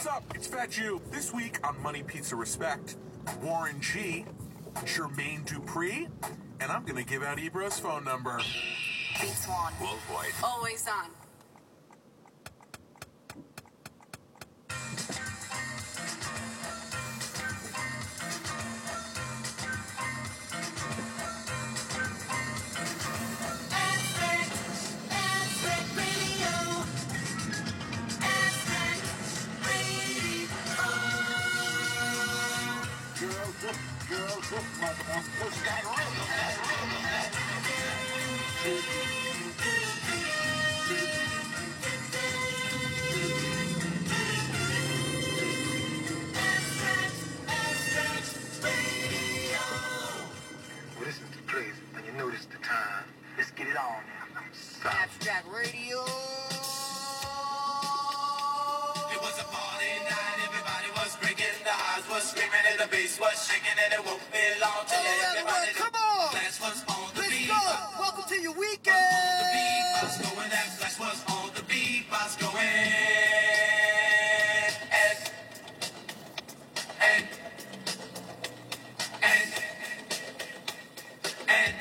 up? It's Fat Jew. This week on Money Pizza Respect, Warren G, Jermaine Dupri, and I'm gonna give out Ibra's phone number. Beats one. Worldwide. Always on. Listen to the place, and you notice the time. Let's get it on now. Abstract Radio. It was a party night, everybody was breaking, the highs was screaming, and the bass was shaking, and it won't be long till everybody. Come on! Flash was on the Let's beat. go! Welcome to your On the weekend! beat, boss going, that flash was on the beat, boss going. And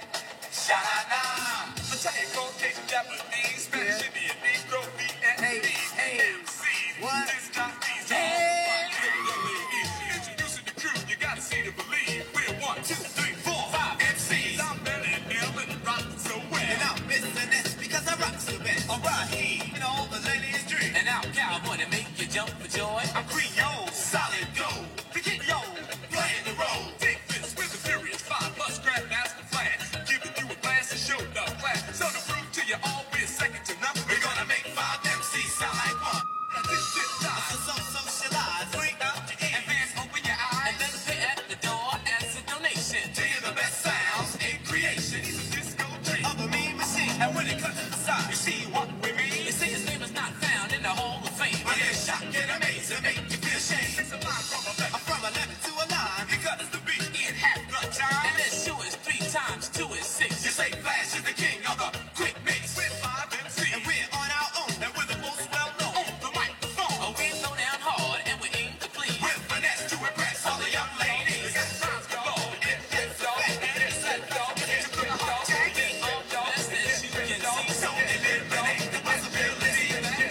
sha-na-na. The giant cocaine, Japanese, Spanish, Indian, Negro, Vietnamese, MCs, What? disc jockeys, Hey. little ladies. Introducing the crew, you gotta see to believe. We're 1, 2, 3, 4, 5 MCs. I'm Billy and Bill and rockin' so well. And I'm missing this because I rock so bad. Alright, and all the ladies drink. And I'm cowboy to make you jump for joy. I'm Creole, solid gold. Forget yo, playing the role. Take this with the furious 5 plus Grandmaster Flash. Giving you a blast to show the class. So to prove to you all we're second to none, we're gonna make 5 MCs sound like one. Now this shit dies. So socialize, bring out your ears. Advance, open your eyes. And then pay at the door as a donation. To hear the best sounds in creation. He's a disco dream of a mean machine. And when it cuts to the side, you see what we mean. You see his name is not found in the Hall of Fame. But it's shock and amaze and make you feel shame. It's a line from 11. From 11 to a 9. Because it's the beat in half the time. And this 2 is 3 times 2 is 6. You say Flash is the king of the quick mix. With 5 MCs. And we're on our own. And we're the most well known. On the microphone. Oh, we throw down hard and we aim to please. With finesse to impress all the young ladies. It's rhymes galore. And it's all. And it's that dog. It's a good dog. It's all dog. That's this you can see. So eliminate the possibility that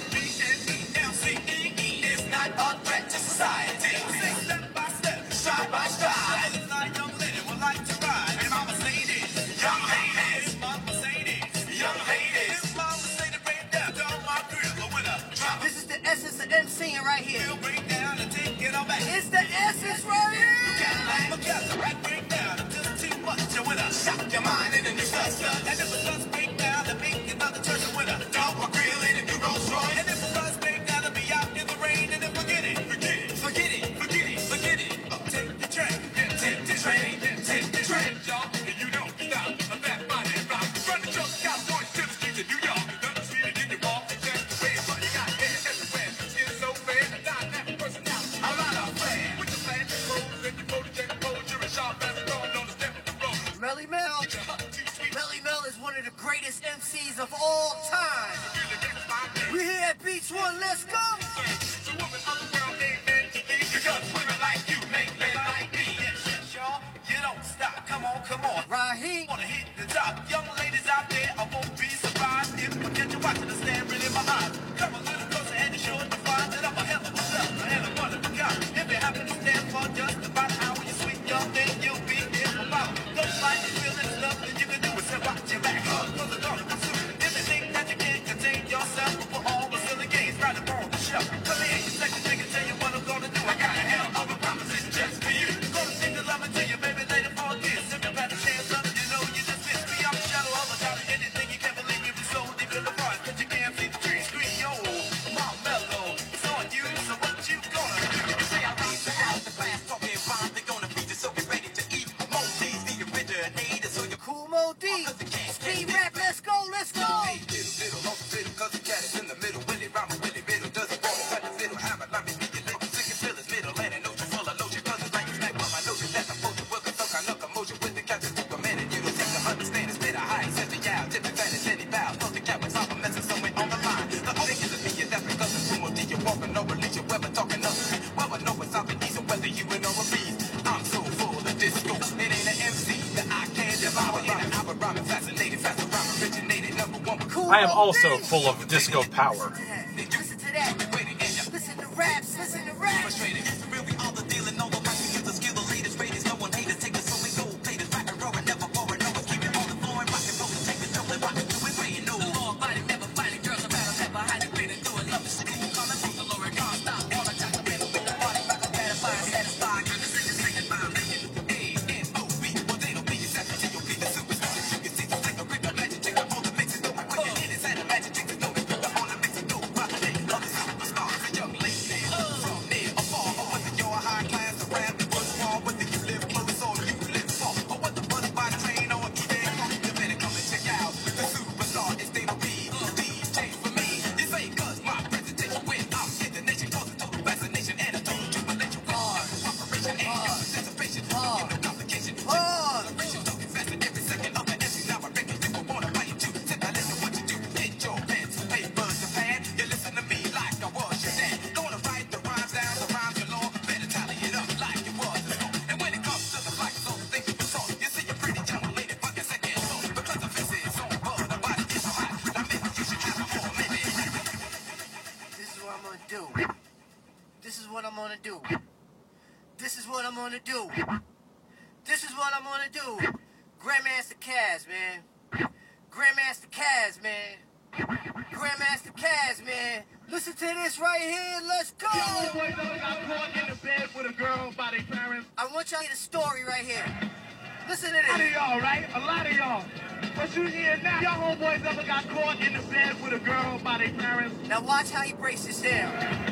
B-N-E-M-C-E-E is not a threat to society. Step by step, stride by stride. It's not a young lady would like to ride. And mama say this, young ladies. Mama say this, young ladies. Mama say the break down, down my grill with a drop. This is the essence of MCing right here. We'll break down and take it all back. It's the essence right here! Cadillac, break down until too much. You with a shock your mind in a new cluster. And if it does break down, then make another turn with a dog or grill in a new Rolls Royce. And if it does break down, then be out in the rain and then forget it. Forget it, forget it, forget it, forget it. Take the train, take the train, take the train, y'all. And you don't stop a fat body rock. Run the truck, California to the streets of New York. Don't see it in your walk, it's just the way. But you got head everywhere. Skin so bad, a dynamic personality. A lot of flair. With your flash and clothes and your photogenic pose, you're as sharp as a thorn on the step of the road. Melly Mel. Your hut too sweet. Melly Mel is one of the greatest MCs of all time. You're the next my name. We here at Beats One, let's go! So woman of the world ain't meant to be. Because women like you make men like me. Yes, y'all, you don't stop. Come on, come on. Raheem. Wanna hit the top. Young ladies out there, I won't be surprised if I get you watching the staring in my eyes. Come a little closer and you're sure to find that I'm a hell of a stuff, a hell of one of a kind. If you happen to stand for just about an hour, you sweet young thing, you'll be here for about. Don't fight the feeling stuff that you can do is watch your back. Cause it's gonna pursue. If you think that you can't contain yourself before all the silly games, right upon the shelf. Come here, second thing and tell you what I'm gonna do. I got a hell of a proposition just for you. Gonna sing the love to you, baby, later for this. If you've had a chance of it, you know you just missed me. I'm a shadow of a doubt of anything. You can't believe me, we're so deep in the forest, but you can't see the trees. Scream, yo, my mellow. It's on you, so what you gonna do? Say I raise the house, the class talking rhymes. They're gonna be just so get ready to eat. Moses, the originator, so you Cool Mo D. Speed rap, let's go, let's go! little off the fiddle, cause the cat is in the middle. Willie rhyme with Willie middle, doesn't want to cut the fiddle. Hammer, let me be your lick. Sick and fill his middle, and an ocean full of lotion. Cause it's like it's back on my notion. That's a potion, work some kind of commotion with the captain Superman. And you don't seem to understand it's been a high. Set the yow, tip the vanish, any bow. Know the cat was off a message somewhere on the line. The only thing is a me, that's because it's Sumo D. You're walking over, leave your weapon talking. I am also full of disco power. Listen to that. Listen to raps. Listen to raps. This is what I'm gonna do. This is what I'm gonna do. This is what I'm gonna do. Grandmaster Caz, man. Grandmaster Caz, man. Grandmaster Caz, man. Listen to this right here. Let's go. Y'all boys ever got caught in the bed with a girl by their parents? I want y'all to hear the story right here. Listen to A lot this. of y'all, right? A lot of y'all. But you hear now, y'all homeboys ever got caught in the bed with a girl by their parents? Now watch how he breaks this down.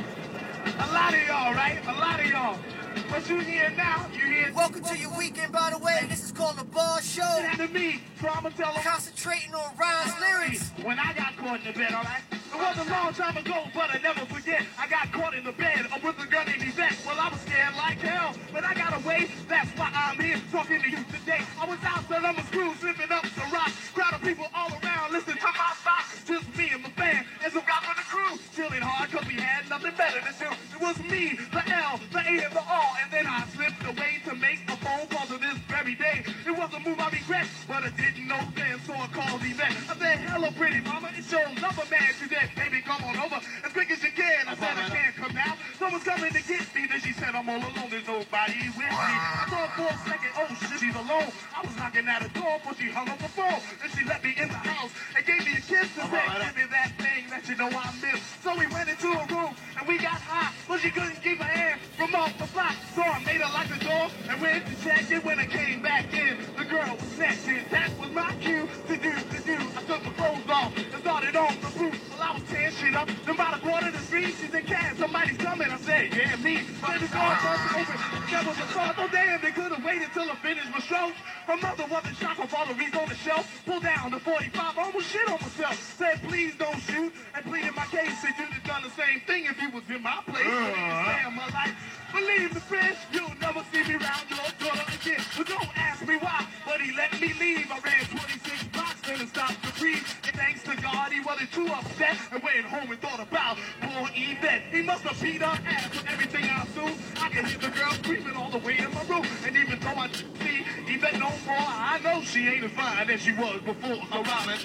A lot of y'all, right? A lot of y'all. But you hear now, you hear... Welcome to your weekend, by the way. This is called the Ball Show. It to me, so I'ma tell them... Concentrating on rhymes, lyrics. When I got caught in the bed, all right? It was a long time ago, but I never forget. I got caught in the bed with a girl named Yvette. Well, I was scared like hell, but I got away. That's why I'm here talking to you today. I was out there on the screw, slipping up the rock. Crowd of people all around, listen to my stock. Just me and my band and some guys from the crew. Chilling hard, cause we had nothing better to do. It was me, the L, the A, and the R. And then I slipped away to make a phone call to this very day. It was a move I regret, but I didn't know then, so I called Yvette. I said, hello, pretty mama, it's your lover man today. Baby, come on over as quick as you can. I said, I can't come now. Someone's coming to get me. Then she said, I'm all alone. There's nobody with me. I thought for a second, oh shit, she's alone. I was knocking at her door, but she hung up the phone. And she let me in the house and gave me a kiss and said, give me that thing that you know I miss. So we went into a room and we got hot, but she couldn't keep her hand from off the block. So I made her lock the door and went to check it. When I came back in, the girl was snatching. That was my cue to do. I took my clothes off and started on the roof. Well, I was tearing shit up. Then by the corner of the street, she said, Caz, somebody's coming. I said, yeah, me. Then the door busted open. There was a thought, oh damn, they could have waited till I finished my show. Her mother wasn't shocked with all the reads on the shelf. Pulled down the 45, almost shit on myself. Said, please don't shoot. And pleaded my case. Said you'd have done the same thing if you was in my place. Damn, my life. Believe me, friends, you'll never see me round your daughter again. But don't ask me why, but he let me leave. I ran 26 blocks, then I stopped to breathe. And thanks to God, he wasn't too upset. And went home and thought about poor Yvette. He must have beat her ass with everything I assume. I can hear the girl screaming all the way in my room. And even though I see Yvette no more, I know she ain't as fine as she was before. So Robin.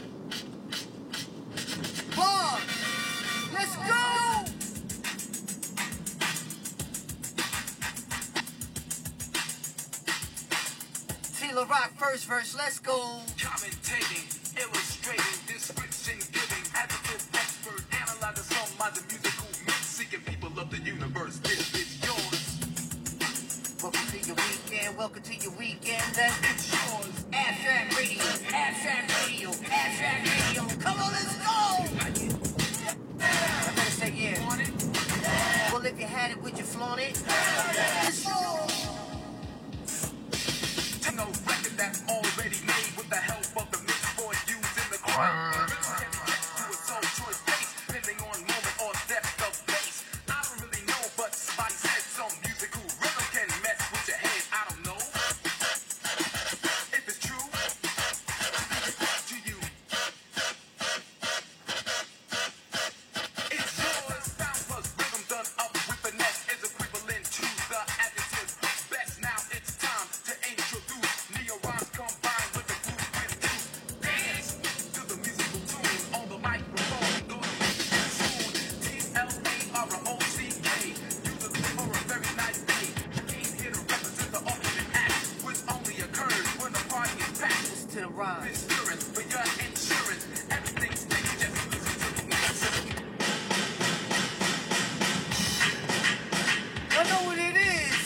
Ball. Let's go. Tila Rock, first verse, let's go. Commentating, illustrating, description giving, adjective expert, analyze the song by the musical mix, seeking people of the universe. This is yours. Welcome to your weekend, welcome to your weekend. That's It's yours. Abstract Radio, Abstract Radio, Abstract Radio. Come on, let's go. I better say yeah. Want it? Well, if you had it, would you flaunt it? It's yours. Tango record that's already made with the help of the mix for use in the crowd. The rhythm can be kept to a soul choice pace, depending on moment or depth of bass. I don't really know, but somebody said some musical rhythm can mess with your head. I don't know if it's true. To you, it's yours. Sound plus rhythm done up with finesse is equivalent to the adjective best. Now it's time to introduce neo rhymes combined with the groove with truth. rhyme. Insurance for your insurance. Everything's fake, just listen to me. I know what it is.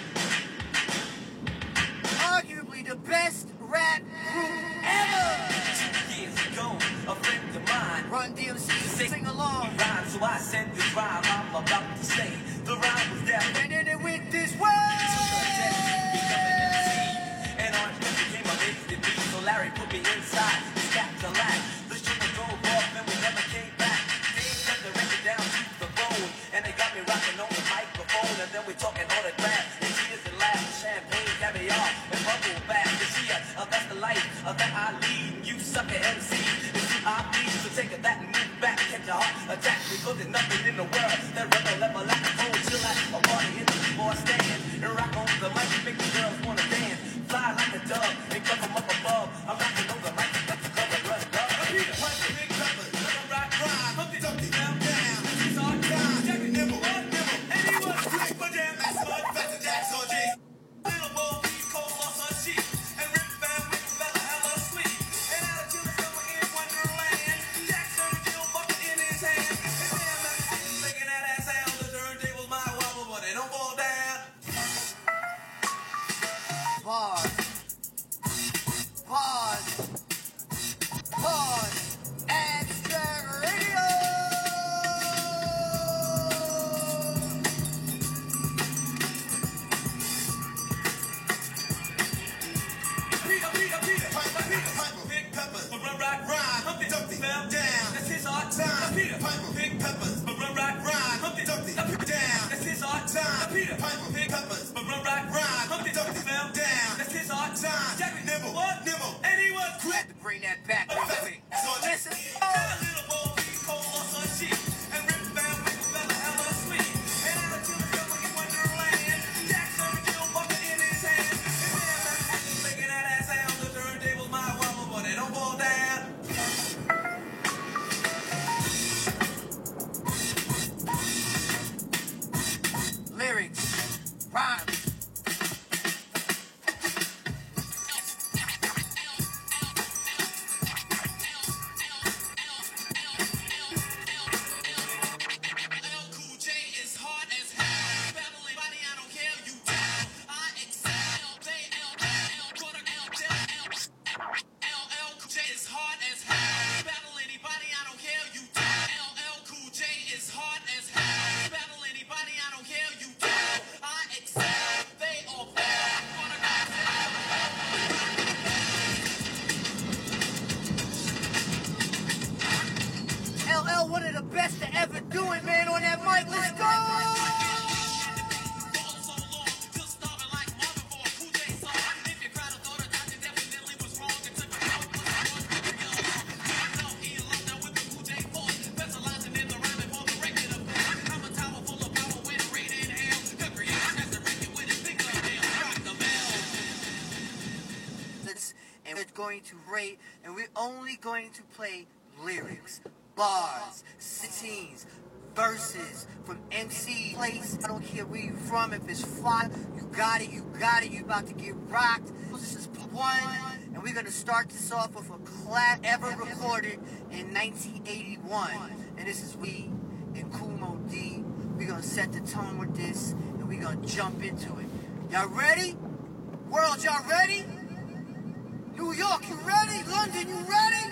Arguably the best rap group ever. 2 years ago, a friend of mine Run DMC, sing along. rhyme, so I said this rhyme I'm about to say. The rhyme was there. And then it went this way. And Orange became amazed at me, so Larry put me inside his Cadillac. The sugar drove off and we never came back. They set the record down to the bone, and they got me rocking on the microphone. And then we talking autographs and tears and laughs, champagne, caviar, and bubble bath. You see, that's the life that I lead. You sucker MC, it's you I need. So take that and move back, catch a heart attack, because there's nothing in the world that rebel level like a phone. Chill at a party in the floor stand and rock on the mic, make the girls wanna dance. Fly like a dove and come from up above. I'm rocking on the mic, that's the color blood. Big peppers, rock, Humpty Dumpty, down, this is our time. Jack and Nibble, anyone, quick, but damn, that's mud, fast and Jack's on G. Little Bo, Cole, lost her sheep, and Rip Van Wick, fella, hella sweet. And out of Jimmy Silver in Wonderland, Jackson, Jill, bucket in his hand. And damn, that's making that ass sound. The turntable's my wobble, but they don't fall down. Pause. Abstract Radio. Peter, Piper, Big Peppers, run, rock, rhyme, Humpty Dumpty, fell down, that's his our time. Peter, Piper, Big Peppers, run, rock, rhyme, Humpty Dumpty, down, that's his our time. Peter, Piper, Big Peppers, run, rock, rhyme, Humpty Dumpty, fell down, that's his our time. Jack and Nibble, anyone, quick. Had to bring that back real quick. Listen. Little Bo, Cole, lost her sheep, and Rip Van Wick, fella, hella sweet. And out of Jimmy Silver in Wonderland, Jackson, Jill, bucket in his hand. And damn, that's making that ass sound. The turntable's my wobble, but they don't fall down. Lyrics, rhymes. LL, one of the best to ever do it, man, on that mic. Let's go! And we're going to rate, and we're only going to play lyrics, bars, scenes, verses from MC place. I don't care where you from. If it's fly, you got it. You about to get rocked. This is one, and we're gonna start this off with a clap ever recorded in 1981. And this is we and Kumo D. We're gonna set the tone with this, and we're gonna jump into it. Y'all ready? World, y'all ready? New York, you ready? London, you ready?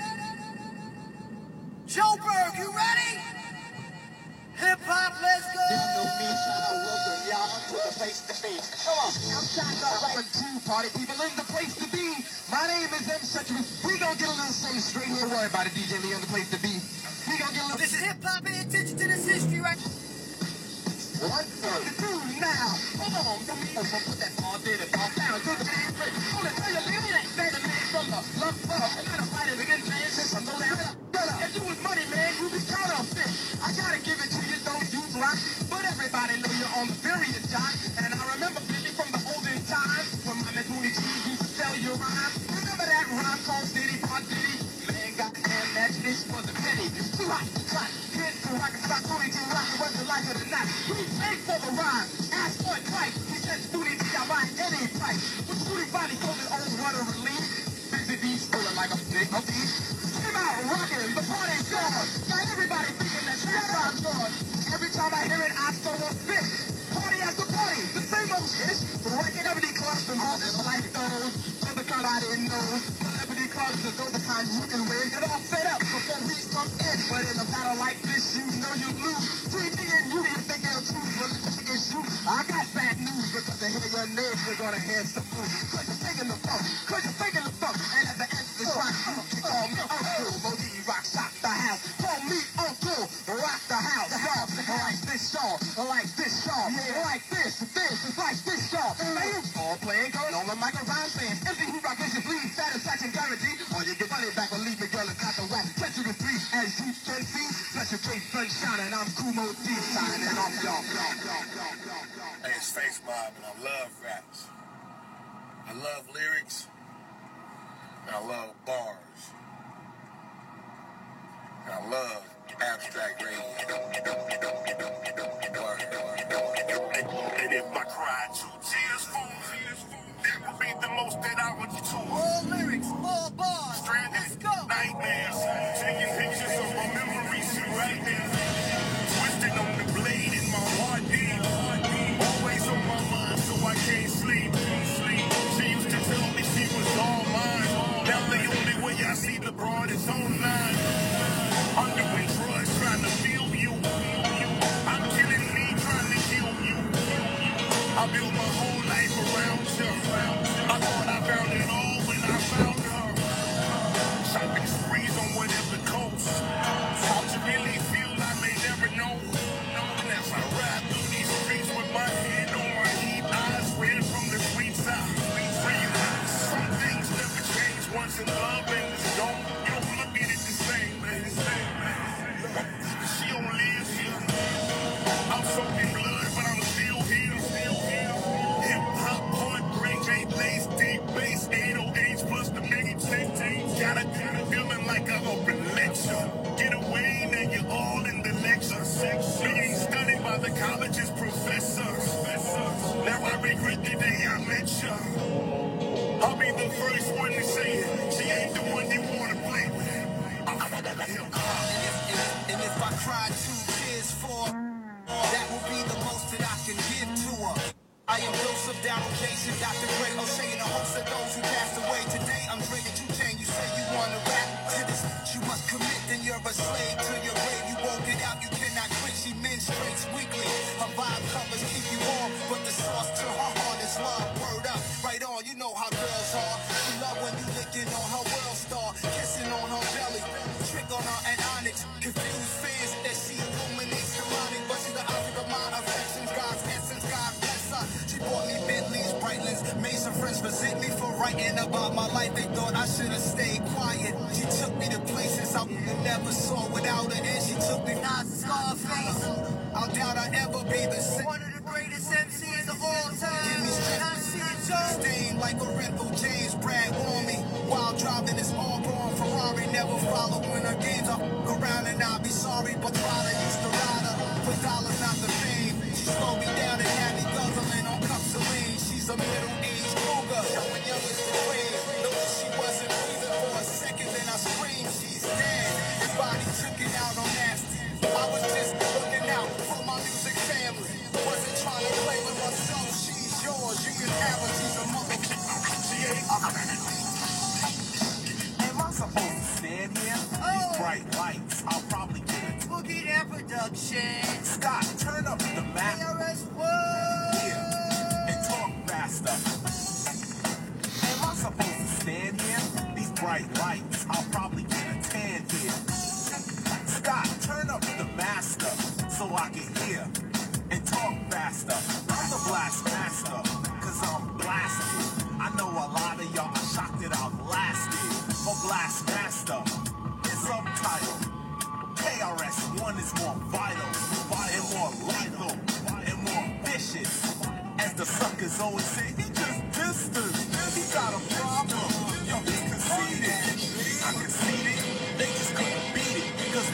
Joburg, you ready? Hip hop, let's go! Y'all know me, trying to welcome y'all to the place to be. Come on, I'm trying to welcome to party people in the place to be. My name is M. Century. We gonna get a little safe straight here. Don't worry about it, DJ Lee, on the place to be. We gonna get a little. This is hip hop, pay attention to this history, right? What the do now? Hold on, come here. Put that all did it all down to the big break. I'm gonna tell you, leave me that better man from the love club. I'm gonna fight it again, man, since I know that. If you was money, man, you be counterfeit. I gotta give it to you, don't use rock. But everybody know you're on the various job. And I remember Billy from the olden times when my man Tony G used to tell you rhyme. Remember that rhyme called Diddy Pop Diddy? Man, goddamn, that this was a penny. Too hot to cut. Hit to rock and stop Tony G rockin' whether you like it or not. We paid for the rhyme. Ask for it twice. He said Tony G, I buy any price. But Tony finally told his own runner relief. Busy beats full of like a big beat. Came out rocking, the party's gone. Got everybody thinking that Snap-on's gone. Every time I hear it, I throw a fit. Party after party, the same old shit. The record every clubs and all this life goes. For the kind I didn't know. Celebrity clubs are those the kind you can win. Get all fed up before we come in. But in a battle like this, you know you lose. 3D and you, you think they'll choose. But it's you. I got bad news because they hear your nerves, they're gonna hear some food. Cause you're faking the funk, cause you're faking the funk. And at the end of the track, you call me Uncle. Moji rock shot the house. Call me Uncle, rock the house. Like this song, like this song, like this, it's like this song. Man, all playing girl on the microphone saying, empty who rock is your bleed, satisfaction guarantee. Or you get money back, believe me, girl, it's not the whack. 20 to 3, as you can see. Bless your face, sunshine, and I'm Kumo D signing off, y'all. Hey, it's Face Mob, and I love raps. I love lyrics, and I love bars. And I love abstract radio. And if I cried 2 tears full, that would be the most that I would do. All lyrics, all bars. Stranded, Let's go. nightmares, taking pictures of my memories right there. Twisted on the blade in my heartbeat. Always on my mind, so I can't sleep. She used to tell me she was all mine. Now the only way I see the broad is online. Underway drugs trying to feel you. I'm killing me trying to kill you. I built my whole life around you. I thought I found it all when I found her. Shopping sprees on whatever coast. Thought you really feel I may never know. And as I ride through these streets with my head on my heat, eyes red from the sweet side. Some things never change once in love and it's gone. You don't look at it the same, man. She don't live here. I'm soaking blood, but I'm still here. Hip-hop, heartbreak, ain't lace, deep bass, 808s plus the mini tape. Got a feeling like an open lecture. Get away, now you're all in the lecture. Being studied by the college's professors. Now I regret the day I met you. I'll be the first one to say it. She ain't the one you wanna play with. And if I cry 2 tears for her, that will be the most that I can give to her. I am Joseph Darrell Jason, Dr. Greg O'Shea, and a host of those who passed away today. I'm Dre and 2 Chainz. You say you want to rap to this, you must commit, then you're a slave to your grave. You won't get out, you cannot quit. She menstruates weekly. Her vibe covers keep you warm, but the source to her heart is love. Word up, right on, you know how girls are. She love when you licking on her world star, kissing on her belly, trick on her and onyx. Confused fans that she illuminates demonic, but she's the object of my affections. God's essence, God bless her. She bought me Bentleys, Breitlings, made some friends visit me for writing about my life. They thought I should have stayed quiet. She took me to places I never saw without her, and she took me not Scarface. I doubt I'll ever be the same. One of the greatest MCs of all time. Give me strength, stained like a rental. James Bragg on me while driving this all-born Ferrari. Never follow when her games. I around and I'll be sorry, but Prada used to ride her for dollars, not the fame. She slowed me down and had me guzzling on cups of lean. She's a middle-aged cougar, showing young as the grave. Noticed she wasn't breathing for a second, then I screamed, she's dead. His body took it out on nasty. I was just looking out for my music family. Wasn't trying to play with myself. She's yours, you can have her. She's a motherfucker. She ain't. Am I supposed to stand here? These bright lights, I'll probably get it. Boogie Down Production. Scott, turn up the map. ARS World. Here, and talk faster. Am I supposed to stand here? These bright lights, I'll probably get a tan here. Scott, turn up the master so I can hear and talk faster. I'm the blast master, cause I'm blasted. I know a lot of y'all are shocked that I've lasted. For blast master, it's subtitle. KRS-One is more vital, and more lethal, and more vicious. As the suckers always say, he just distant. He got a problem. Yo, he's conceited. I conceded. They just couldn't beat it. Cause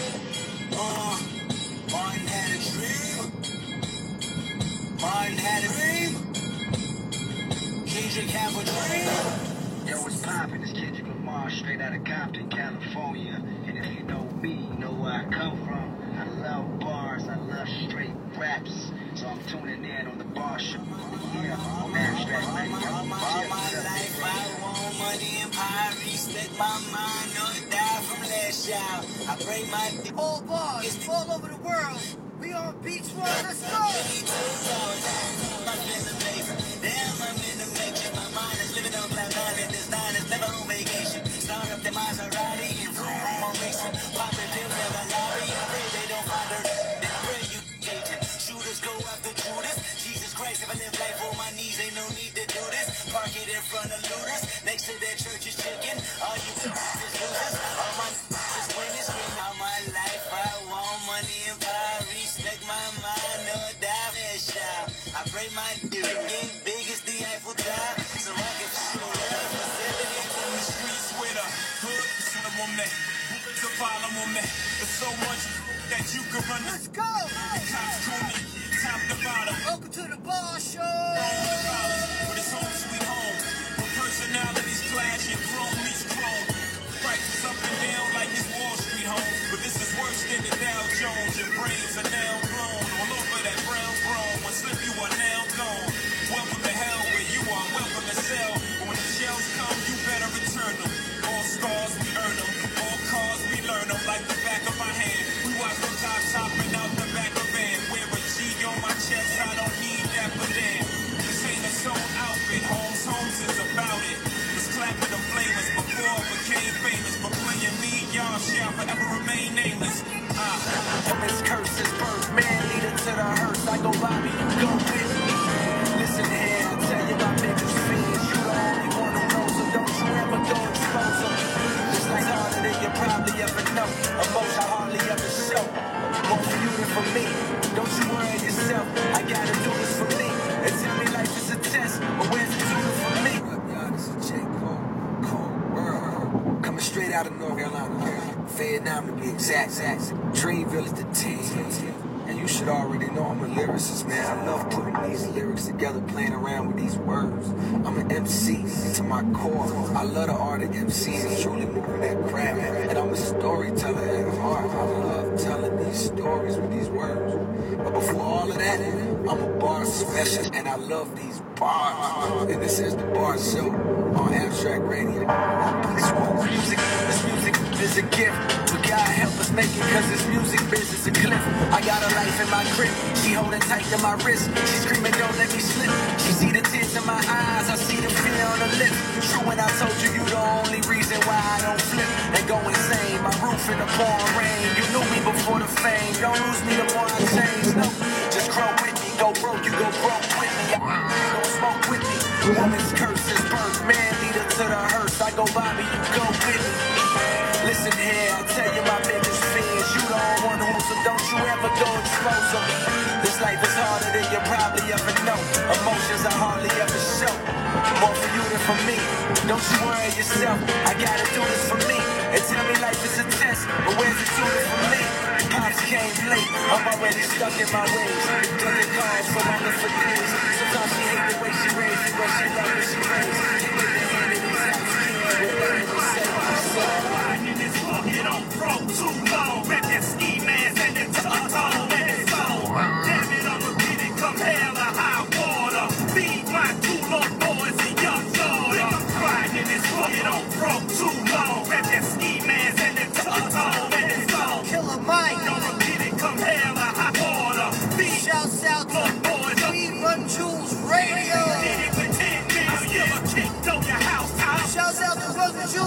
Martin had a dream. Martin had a dream. Kendrick have a dream. Yo, what's poppin'? It's Kendrick Lamar. straight out of Compton, California. And if you know me, you know where I come from. I love bars, I love straight raps. So I'm tuning in on the bar show. Yeah, on Abstract Radio. All my life I want money and power. Respect my mind, not die from last child. I pray my All bars, all over the world. We on Beach One, let's go! Damn, I'm in the making. My mind is living on cloud nine, and this nine is never on vacation. Start up the Maserati and vroom vroom on racing. Poppin' pills, never lobby. I pray they don't find her. Then I pray you gating. Shooters go after Judas. Jesus Christ, if I live life on my knees, ain't no need to do this. Park it in front of looters. Next to that church is chicken. All you just losers. All my just winners. All my life I want money and power. Respect my mind, no die that shout. I pray my dick get big as the Eiffel Tower, so I can show love for 78 On the streets with a hood, son of a man. Bullets are problem on that. There's so much that you can run. Let's go! The cops call me top to bottom. Welcome to the bar show! But it's home sweet home. When personalities clash and chrome meets chrome. Prices up and down like it's Wall Street home. But this is worse than the Dow Jones. Your brains are now blown all over that brown throne. When slip you are now gone. Welcome to hell where you are. Welcome to sell. But when the shells come, you better return them. All scars we earn them. All cars we learn them like the back of my hand. We watch the cops hopping out the back of van. Wear a G on my chest. I don't need that for damn. This ain't a soul outfit. Holmes is about it. Was clapping the flamers before I became famous. But playing me, y'all shall forever remain nameless. Woman's curse is birth, man, lead it to the hearse. I go Bobby, you go with me. Listen here, I tell you my niggas fears. You the only one who knows them, don't you ever go expose them. It's like harder than you probably ever know. Emotion hardly ever show. More for you than for me. Don't you worry yourself, I gotta do this for me. And tell me life is a test, but where's the tutor for me? Y'all, this is J. Cole World. Coming straight out of North Carolina. Vietnam to be exact. Dreamville is the team. And you should already know I'm a lyricist, man. I love putting these lyrics together, playing around with these words. I'm an MC to my core. I love the art of MCing and truly moving that craft. And I'm a storyteller at heart. I love telling these stories with these words. But before all of that, I'm a bar specialist, and I love these bars. And this is the Bar Show on Abstract Radio. This music is a gift. But God help us make it, cause this music business a cliff. I got a life in my grip. She holding tight to my wrist. She screaming, don't let me slip. She see the tears in my eyes. I see the fear on her lips. True when I told you you the only reason why I don't flip and go insane. My roof in the pouring rain. You knew me before the fame. Don't lose me the more I change. No, just grow with me. Go broke, you go broke with me. Don't smoke with me. Woman's curse is birth. Man, lead her to the hearse. I go Bobby, you go with me. Listen here, I tell you my biggest fears. You don't want to, so don't you ever go expose them. This life is harder than you probably ever know. Emotions I hardly ever show. More for you than for me. Don't you worry yourself, I gotta do this for me. And tell me life is a test, but where's the truth for me? Pops came late, I'm already stuck in my ways. Ducking calls for longer for days. Sometimes she hate the way she raised me, but she love when she raised. Hit with the hand in these house kids, with learning to say what she said. It on pro too long. Rep that ski mask and that tuck-on and it's on. Damn it, I'ma get it, come hell or high water. Feed my two little boys and young daughter. I'm crying in this book, it on pro too long. Rep that ski mask and that tuck-on and it's on. Killer Mike, I'ma get it, come hell or high water. Feed shouts out to little boys. We Run Jules Radio. Did it for 10 million. I still a kick, throw your house out. Shouts out to Brother Jules.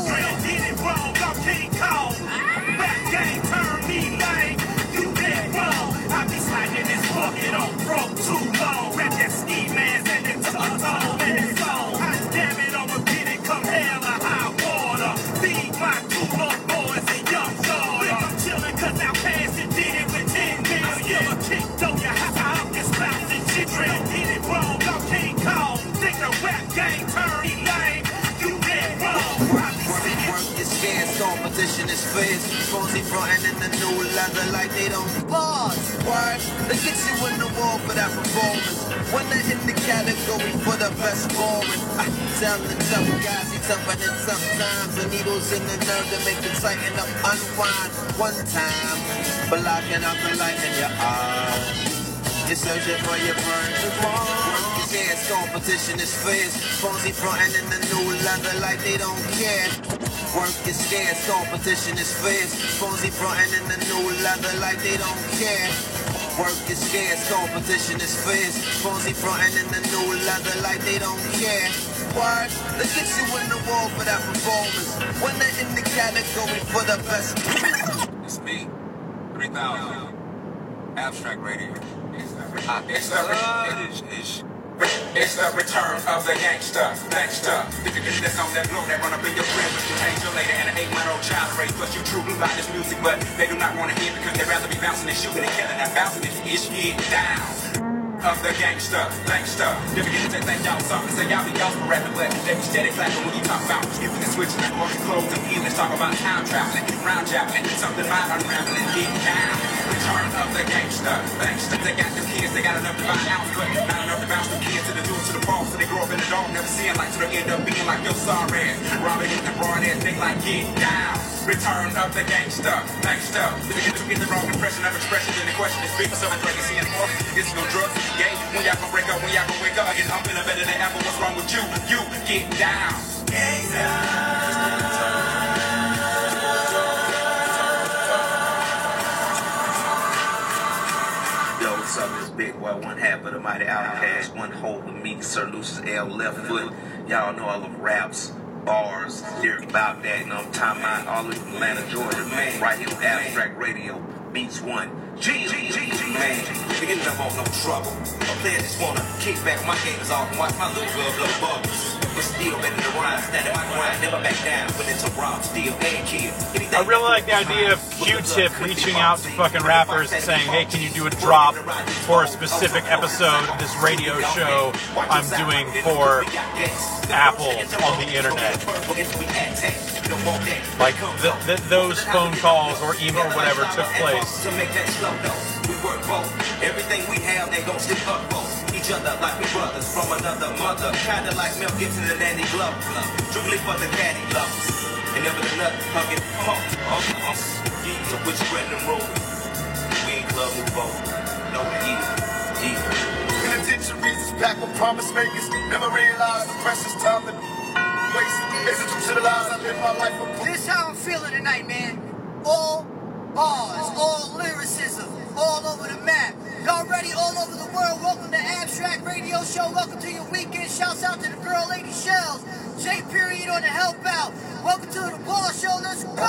is scarce, competition is fierce. Posey frontin' in the new leather like they don't bars. Word, they get you in the wall for that performance. When they're in the category for the best scoring. I tell the tough guys he tougher than sometimes. The needles in the nerve to make the tighten up unwind. One time, blocking out the light in your eyes. You're searching for your burn tomorrow. Your scarce, competition is fierce. Posey frontin' in the new leather like they don't care. Work is scarce, competition is fierce. Posey frontin' in the new leather like they don't care. Work is scarce, competition is fierce. Posey frontin' in the new leather like they don't care. Word, they get you in the wall for that performance. When they're in the category for the best. It's me, 3000, Abstract Radio. It's the return of the gangster. That's on that blow that run up in your crib, but you change your later and an 8-month-old child raised. Plus you true blue by this music, but they do not want to hear because they'd rather be bouncing and shooting and killing. That bouncing is get down. Of the gangster. Never get to think y'all something, say y'all be y'all for rapping, but they be steady clapping when you talk about skipping and switching and working clothes and evenings, talk about time traveling, round javeling, something mind unraveling, get down. Return of the gangster. They got them kids, they got enough to buy an ounce, but not enough to bounce them kids to the dudes to the ball, so they grow up in the dog, never seeing like, so they end up being like your sorry ass. Robbing in the broad ass, they like get down. Return of the gangster. To get the wrong impression of expression, and the question is big for some legacy and more. It's no drugs, gay. When y'all gon' break up, when y'all gon' wake up, again, I'm feeling better than ever. What's wrong with you? You get down. Yo, what's up? It's Big Boy, one half of the Mighty Outcast, one whole of me, Sir Lucius L. Left Foot. Y'all know I love raps, bars, lyrics about that, and I'm talking about all of Atlanta, Georgia, man. Right here on Abstract Radio, Beats One. Man, beginning up on no trouble. A player just wanna kick back my games off and watch my little girl blow bubbles. But still better than rhyme, standing my grind, never back down. When it's a rob, steal, and kill. I really like the idea of Q-Tip reaching out to fucking rappers and saying, hey, can you do a drop for a specific episode of this radio show I'm doing for Apple on the internet? Like, those phone calls or email or whatever took place. We work both. Everything we have, they gon' stick up both. Each other like we brothers from another mother. Kinda like Mel Gibson and Andy Glover. Strictly for the caddy lovers. And never the nut hugging pump. So which spread them rolling. We ain't club new vote. No either. Penitentiaries is packed with promise makers. Never realized the precious time that wasted. Is it true to the lies I live my life for? This how I'm feeling tonight, man. All bars, all lyricism, all over the map. Y'all ready all over the world? Welcome to Abstract Radio Show. Welcome to your weekend. Shouts out to the girl Lady Shells. J Period on the help out. Welcome to the ball show. Let's go!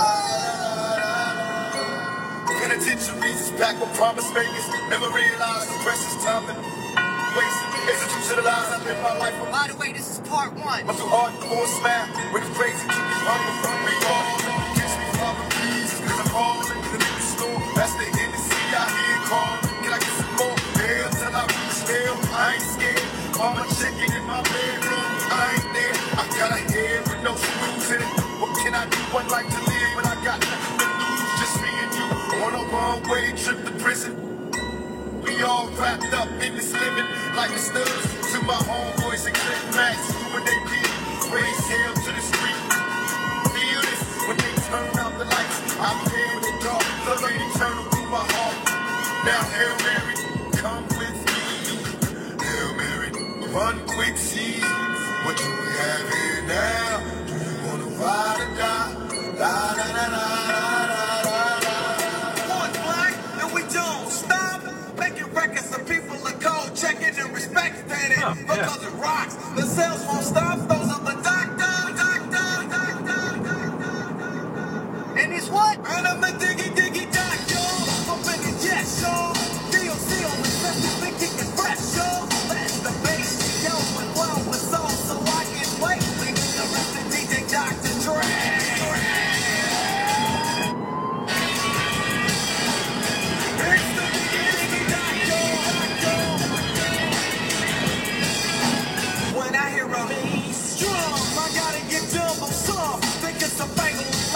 Penitentiaries is packed with promise makers. Never realized the precious time that wasted. Is it true to the lies I live my life for? By the way, this is part one. I'm too hardcore smack. With the crazy keep me hungry from me all. Catch me from the breeze, cause I'm falling in the nigga store. That's the Hennessy I hear calling. Can I get some more? Hell till I reach hell. I ain't scared. Mama checking in my bedroom. I ain't there. I got a head with no screws in it. What can I do? One like to live, but I got nothing to lose. Just me and you. On a one-way trip to prison. We all wrapped up in this living like the studs. To my homeboys and Clip Max, when they did, raise hell to the street. Feel this when they turn out the lights. I'm here in the dark, the light eternal through my heart. Now Hail Mary, come with me. Hail Mary, run quick, see what do we have here now? Do you wanna ride or die? La la la la la. One black, and we don't stop. Making records of people are cold, checking and respecting it because it rocks. The sales won't stop. Those are the doctor. And it's what? And I'm the diggy doctor. Up in the jet show. DOC on the set, we been kicking fresh show. That's the bass, yo, and well with soul, so I can wait. The rest of DJ Dr. Dre. When I hear a strong, I gotta get double soft. Think it's a fatal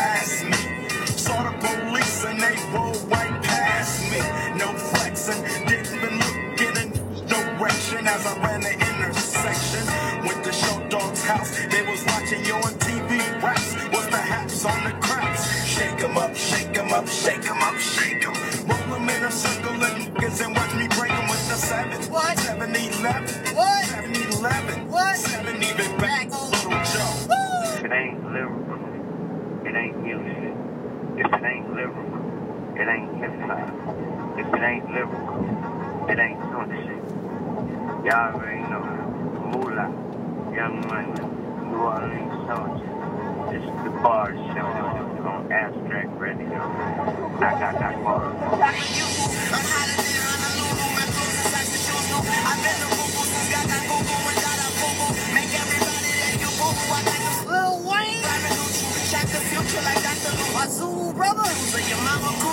past me. Saw the police and they rolled right past me. No flexing, didn't even look in a direction as I ran the intersection. Went to Show Dog's house, they was watching you on TV raps. Was the haps on the craps? Shake 'em up, shake 'em up, shake 'em up, shake 'em. Roll 'em in a circle of niggas and watch me break 'em with the 7. What? 7-11. What? 7-11. What? 7 even back, Little Joe. If it ain't lyrical, it ain't music. If it ain't lyrical, it ain't hip-hop. If it ain't lyrical, it ain't country. Y'all already know. Moolah, Young Money, New Orleans Soldier. This is the bar show on Abstract Radio. I got that bar. I'm hotter than Honolulu, my clothes is like the shoes new. I've been the boo-boo since got that boo-boo and got a boo-boo. Make everybody let you boo-boo. I like the Lil Wayne. driving new check the future like Dr. Lou. My Zulu brother. So your mama cool.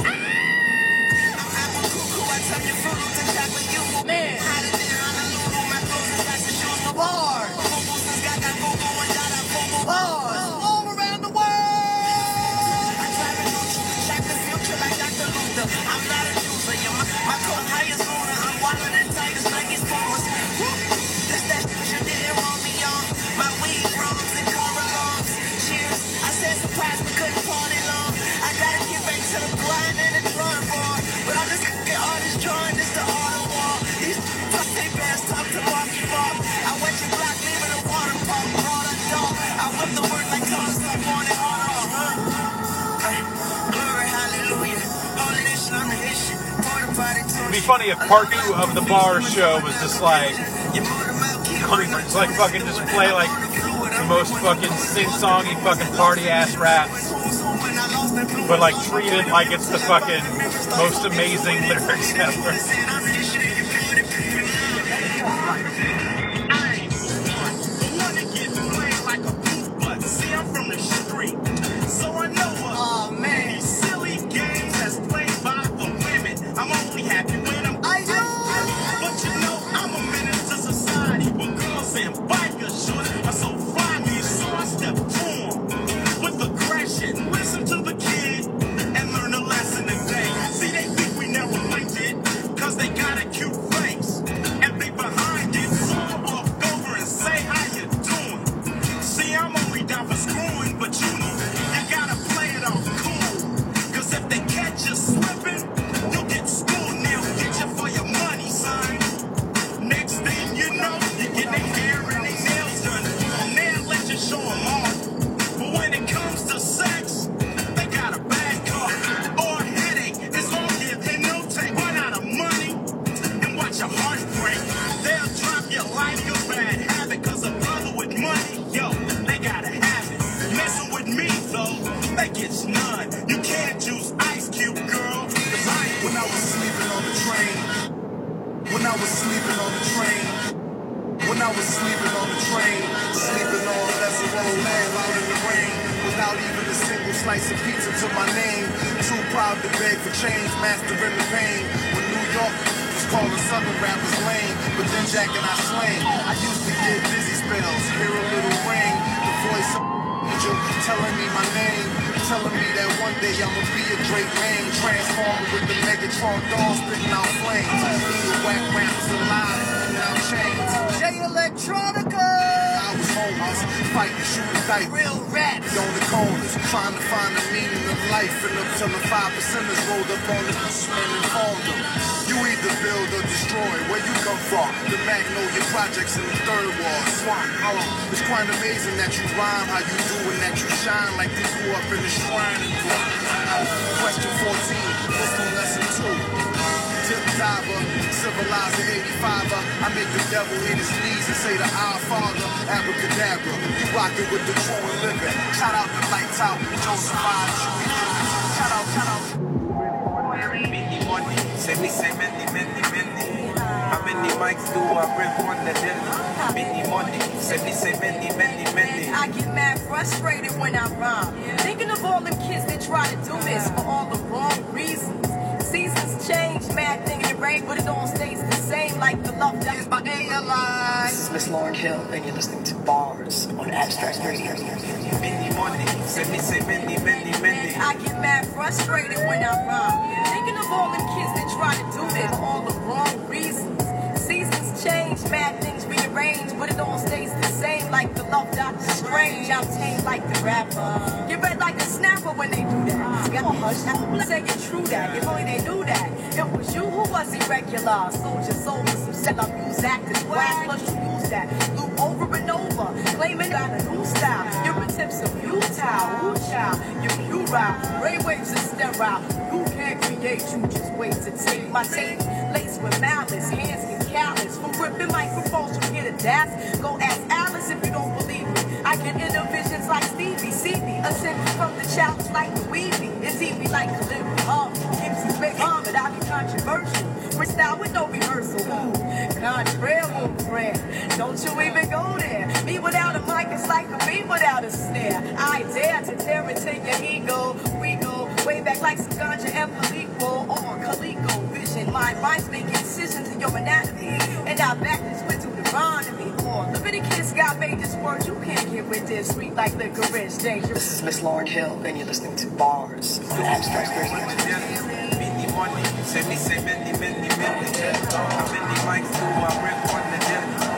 I'm apple cuckoo, I turn your fruit to chocolate you. Man. Hotter than Honolulu, my clothes is like the shoes new. Bars. Boo-boo since got that boo-boo and got a boo-boo. Bars. All around the world. I'm driving new check the future like Dr. Luther. I'm not a user, my coat high as Luna. I'm wilder than Tigers, Nike's Pumas. This that shit you didn't want me on. My weed rolls and car alarms. Cheers, I said surprise, but couldn't party long. I gotta get back to the grind and the drawing board. But I'm just get all this drawing, this the art of war. These fuck they best talk to Marky Bob. I went your block, leaving a water pump, brought a dog. I whip the word like Thomas, I want it all off, Glory, hallelujah. Holy nation on the issue. Porta potty to It'd be funny if part 2 of the bar show was just like, it's like fucking just play like the most fucking sing-songy fucking party-ass raps, but like treat it like it's the fucking most amazing lyrics ever. Oh man. Silly games that's played by the women. I'm only happy when I'm I do. But you know I'm a menace to society. But girls and bikers short are so fine, so I step to 'em with aggression. Listen to the kid and learn a lesson today. See, they think we never linked it, cause they got a cute face. And they behind it, so I walk over and say, how you doing? See, I'm only down for screwing, but you know, you gotta play it off cool. Cause if they catch you slipping, you'll get schooled. They'll get you for your money, son. Next thing you know, you get their hair and their nails done. And they'll let you show them off. But when it comes to sex, they got a bad car or a headache. It's all give and no take. Run out of money and watch your heart break. They'll drop you like a bad habit. Cause a brother with money, yo, they gotta have it. Messing with me, though, they get none. You can't use Ice Cube, girl. Cause I ain't When I was sleeping on the train. When I was sleeping on the train. When I was sleeping on the train. Sleeping on as a old man out in the rain. Without even a single slice of pizza to my name. Too proud to beg for change, mastering the pain. When New York was calling Southern rappers lame. But then Jack and I slang. I used to get dizzy spells, hear a little ring. The voice of angel telling me my name. Telling me that one day I'ma be a great man. Transformer with the Megatron doll spitting out flames. Either whack raps alive and now chains. J Electronica. I was homeless, fighting, shooting dice. Real raps. On the corners, trying to find the meaning of life. And up till the 5%ers rolled up on the and informed them. You either build or destroy. Where you come from? The Magnolia Projects in the Third Ward. Swamp. It's quite amazing that you rhyme, how you do, and that you shine like you grew up in the shrine. Question 14, listening lesson 2. Tip diver, civilizer 85er. I make the devil hit his knees and say the Our Father, abracadabra. You rockin' with the true and living. Shout out to Lights Out, Joseph I. Shout out. Money, say me say many. How many mics do I rip on the Delhi? Many money, say me say many. I get mad frustrated when I rhyme. Thinking of all them kids that try to do this for all the wrong reasons. Seasons change, mad thing in the rain, but it all stays the same like the love that's by A.L.I. Miss Lauren Hill, and you're listening to Bars on Abstract Radio. Many money, say many. I get mad frustrated when I rhyme. Thinking of all them kids that try to do this for all the wrong reasons. Seasons change, mad things rearrange, but it all stays the same like the love Doctor Strange. I'm tame like the rapper. Get red like a snapper when they do that. Got a hush, I'm saying true that. If only they knew that. It was you who was irregular. Soldier, some setup, use actors, whack, plus you use that. Loop over and over, claiming got a new style. Your attempts are futile, ooh child. You puerile, brainwaves are sterile. You can't create, you just wait to take my tape. Laced with malice, hands get callous. From gripping microphones from here to dance. Go ask Alice if you don't believe me. I get inner visions like Stevie, see me. Ascend from the challenge like the Weavy. It's easy like Calypso. Gives you big but I be controversial. Freestyle with no rehearsal. Ooh, contrary won't friend. Don't you even go there. Me without a mic is like a me without a snare. I dare to tear into your ego. We go way back like some ganja and Palico or Calico vision. My mind's making decisions in your anatomy. And I back this with Deuteronomy. Or Leviticus, God made this word. You can't get with this. Sweet like licorice. Dangerous. This is Miss Lauren Hill, and you're listening to Bars on Abstract Radio. Many money, say many. How many mics do I rip on the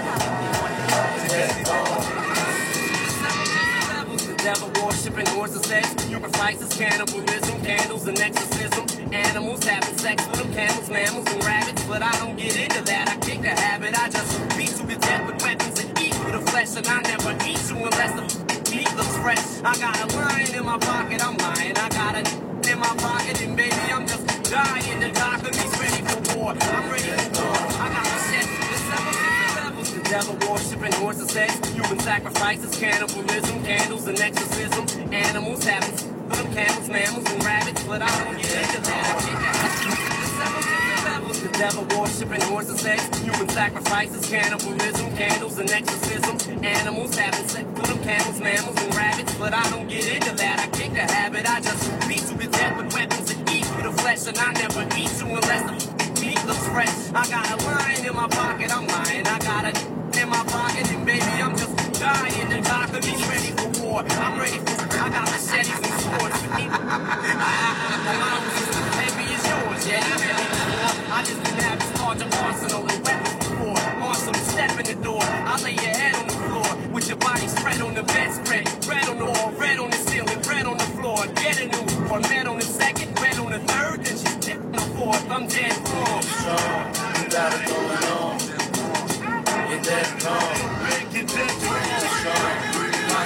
The devil worshiping horses, sex, sacrifices, cannibalism, candles and exorcism. Animals having sex with them, camels, mammals and rabbits. But I don't get into that, I kick the habit. I just beat you to death with weapons and eat with the flesh. And I never eat you unless the meat looks fresh. I got a lion in my pocket, I'm lying. I got a in my pocket, and baby, I'm just dying. The doctor, he's ready for war. I'm ready for war. I got the shit. The devil worshiping horses, sex, human sacrifices, cannibalism, candles and exorcism. Animals having them, camels, mammals and rabbits. But I don't get into that. The devil worshiping horses, sex, human sacrifices, cannibalism, candles and exorcism. Animals having sex with them, camels, mammals and rabbits. But I don't get into that. I kick the habit. I just beat you to death with weapons and eat with the flesh. And I never eat you unless the meat looks fresh. I got a lion in my pocket, I'm lying. I got a in my pocket, and baby, I'm just dying. The doctor, he's ready for war. I'm ready for. I got machetes and swords. Mine was as heavy as yours, yeah. I just didn't have this large arsenal and weapons before. Awesome, step in the door. I lay your head on the floor with your body spread on the bedspread. Red on the wall, red on the ceiling, red on the floor. Get a new one, red on the second, red on the third, then she's dipped on the fourth. I'm dead wrong. You got it going on. You're dead wrong. You're dead wrong.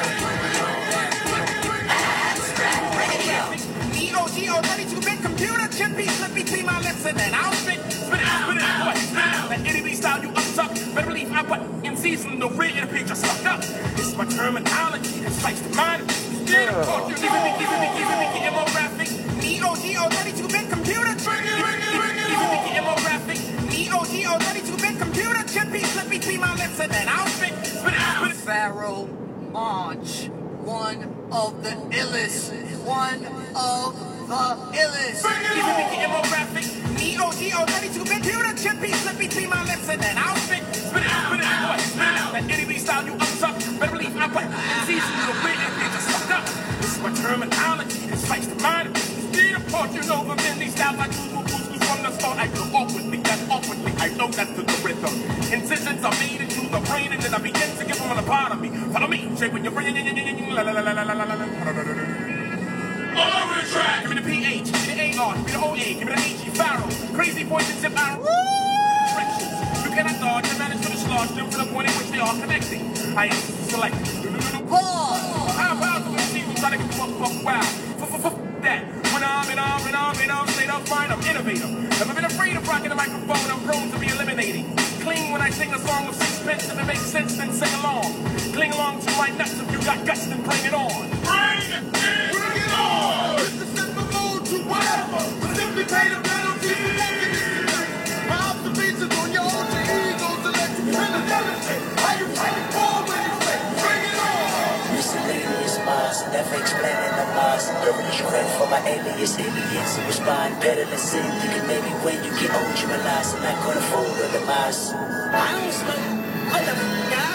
EOGO 32-bit computer can be slipped between my lips and then I'll spit it, what? That enemy style you upsuck. Better believe I put in season the rig and the picture sucked up. This is my terminology that strikes the mind. Even me demographic. EOGO 32-bit computer. Even me demographic. EOGO 32-bit computer can be slipped between my lips and then I'll spit it. Pharaoh March, one of the illest, one of the illest. Even me demographic. EOGO 32-bit computer can be slipped between my lips and then I'll spit it, what? That enemy style you upsuck. Better believe I put in season the rig and picture sucked up. This is my terminology that strikes the mind. Speed apart, you know the many styles I choose from the start. I go awkwardly, that's awkwardly. I know that's the rhythm. Incisions are made into the brain, and then I begin to give them a part of me. Follow me, shaping your brain. La la la la la la la la. All track. Give me the PH, give me the AR, give me the OA, give me the HE, Pharaoh. Crazy voice and zip arrow. Directions. You cannot dodge and manage to dislodge them to the point in which they are connecting. I am select. How powerful is you try to get the wow. That. When I'm state of mind, I'm innovative. Never been afraid of rocking the microphone, I'm prone to be eliminating. Cling when I sing a song of sixpence, if it makes sense, then sing along. Cling along to my nuts, if you got guts, then bring it on. Bring it on! It's the simple mode to whatever. Simply pay the penalty for walking this today. My observations on your own egos to let you feel the demonstrate. How you fighting for when you say, bring it on! Miscellaneous minds, never explaining the minds. Credit for my alias, aliens who respond better than sin. Thinking maybe when you get old you realize I'm not gonna fold or demise. I don't smoke, I never die.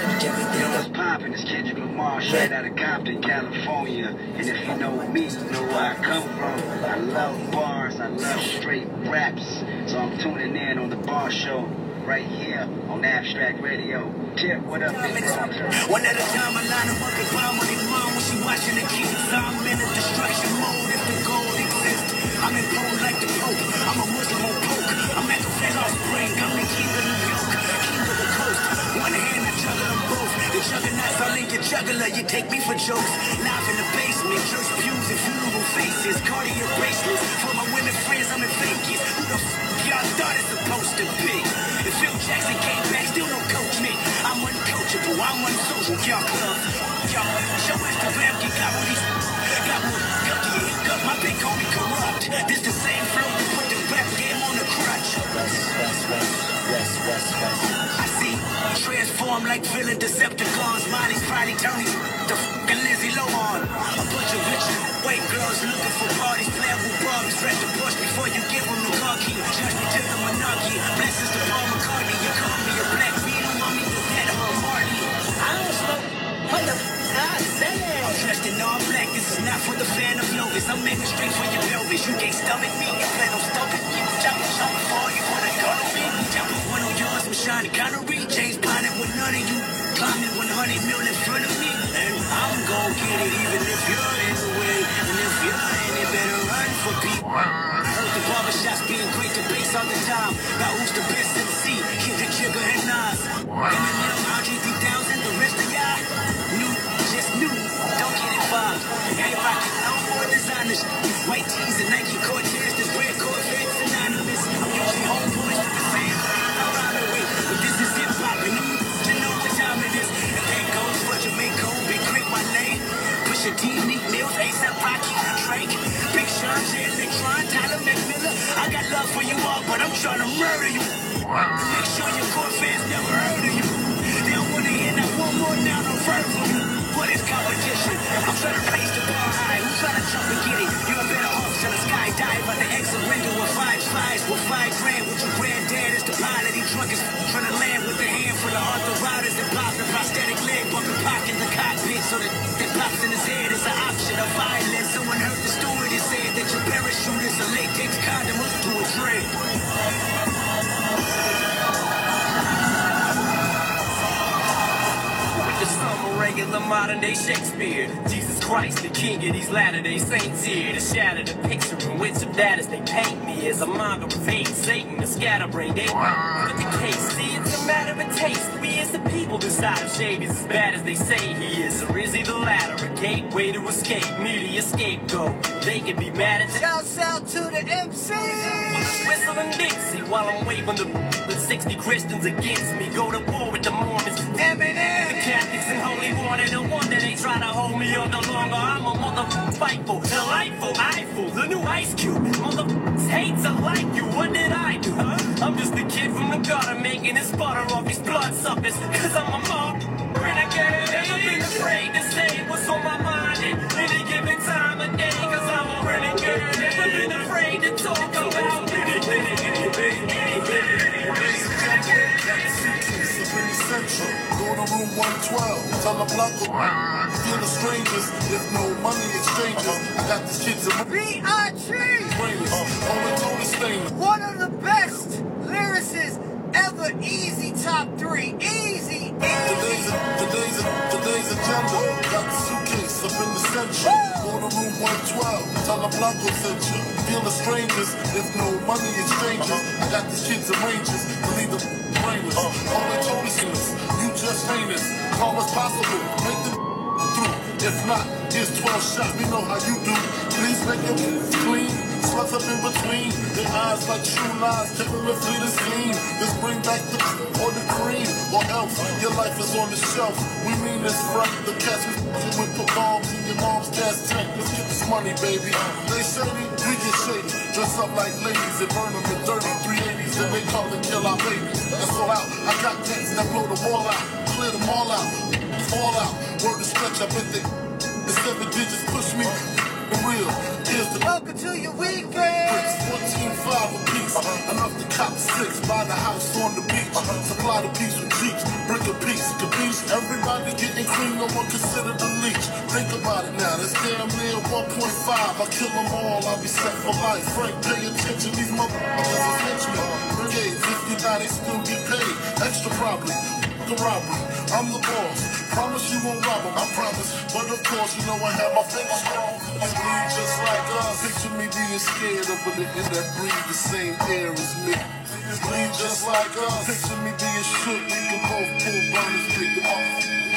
everything What's poppin'? It's Kendrick Lamar, straight out of Compton, California. And if you know me, you know where I come from. I love bars, I love straight raps. So I'm tuning in on the Bar Show right here on Abstract Radio. Tip, what up, big bro? One at a time, I line them up and bomb on your mom when she watching the kids. I'm in a destruction mode if the gold exists. I'm in Poland like the Pope. I'm a Muslim on coke. I'm at the Fed Spring. I'm the king of New York, king of the coast. One hand, I juggle them both. The juggernauts, I'll link your juggler. You take me for jokes. Live in the basement, church pews and funeral faces. Cartier bracelets. For my women friends, I'm in Vegas. Who the y'all thought it's supposed to be? If Phil Jackson came back, still don't coach me. I'm uncoachable, I'm unsocial, y'all clubs. Y'all, show Instagram, you got what he's got what yucky, got my big homie corrupt. This the same flow that put the rap game on the crutch. I see, transform like villain Decepticons, Miley, Friday, Tony, the fucking Lizzie Lohan. A bunch of rich white girls looking for parties, playing with Barbies, ready to push before you give them the car key. Judge me to the monarchy, blessings to Paul McCartney. You call me a black beetle, mommy, you dead on Marty. I don't smoke, what the God say? I'm dressed in all black, this is not for the fan of Lovis. I'm making straight for your pelvis, you can't stomach me, you plan on stopping me. Jump before you wanna go to me. Jump with one on yours, I'm Sean Connery. James Bond with none of you. Climbing 100 mil in front of me. And I'm gon' get it even if you're in the way. And if you're in it, better run for people. I heard the barbershops being great debates all the time. About who's the best MC, Kendrick, Jigga, and Nas. Eminem, Andre 3000, the rest of y'all new, just new. Don't get involved. Ain't rocking no more designers. White tees and Nike Cortez, this red Corvette synonymous. I'm usually homeboys with the same around the way. But this is hip hop and you know what time it is. And that goes for Jamaica, Big Crit, my name. Pusha T, Meek Mills, A$AP Rocky, Drake, Big Sean, Jay Electron, Tyler McMillan. I got love for you all, but I'm trying to murder you. Make sure your core fans never heard of you. They don't want to hear that one more now, no verbal. What is competition? I'm trying to raise the bar high. Who's trying to jump and get it? You're better off trying to skydive on the exit window with 5 slides with 5 grand with your granddad as the pilot. He drunk as trying to land with a hand full of arthritis and blocking prosthetic leg bumping Pac in the cockpit so that pops in his head is an option of violence. Someone heard the story that said that your parachute is a latex condom to a drink. Regular modern day Shakespeare. Jesus Christ, the king of these latter day saints here. To shatter the picture in which of that as they paint me as a monger of hate, Satan, a scatterbrain. They but the case, see, it's a matter of taste. We as the people decide if Shady is as bad as they say he is, or is he the latter, a gateway to escape, merely a scapegoat. They can be mad at Shouts out to the MC. Whistle and Dixie while I'm waving the 60 Christians against me. Go to war with the Mormons, Eminem, the Catholics and holy water. No wonder they try to hold me on no longer. I'm a motherfucking fightful, delightful, eyeful, the new Ice Cube. Motherfuckers hate to like you. What did I do, huh? I'm just a kid from the gutter making his butter off these bloodsuckers. Cause I'm a mob renegade. Never been afraid to say what's on my mind at any given time of day. Cause I'm a renegade. Never been afraid to talk about anything. Central, go to room 112, tell the block feel the strangers, there's no money exchanges. I got these kids in my one of the best lyricists ever. Easy top 3, easy. Today's agenda, got the suitcase up in the central. Go to room 112, tell the block central. Feel the strangers, there's no money exchanges. I got these kids in ranges, to leave them brainless. All they told us is, you just famous. Call us possible, make them through. If not, here's 12 shots, we know how you do. Please make your moves clean. Sluts up in between, their eyes like true lies, keep them fleet as clean. Just bring back the or the cream, or else your life is on the shelf. We mean this right, the cats we with the bombs in your mom's gas tank. Let's get this money, baby. They shady, we get shady. Dress up like ladies and burn them in dirty 380s, and they call and kill our babies. That's all out. I got cats that blow the wall out, clear them all out, fall out. Word to stretch, I bet they the 7 digits push me. Real, here's the welcome to your weekend. 14.5 a piece. Enough to cop 6, buy the house on the beach. Supply the piece with Jeeps, bring a piece. Capiche? Everybody getting clean, no one considered a leech. Think about it now, that's damn near 1.5. I kill them all, I'll be set for life. Frank, pay attention, these motherfuckers will pinch me. Brigades, if you die, they still get paid. Extra probably, the robbery, I'm the boss. Promise you won't rob them, I promise. But of course, you know I have my fingers crossed. You bleed just like us. Picture me being scared of a nigga that breathe the same air as me. You bleed just like us. Picture me being shook. We can both pull burners, pick them up.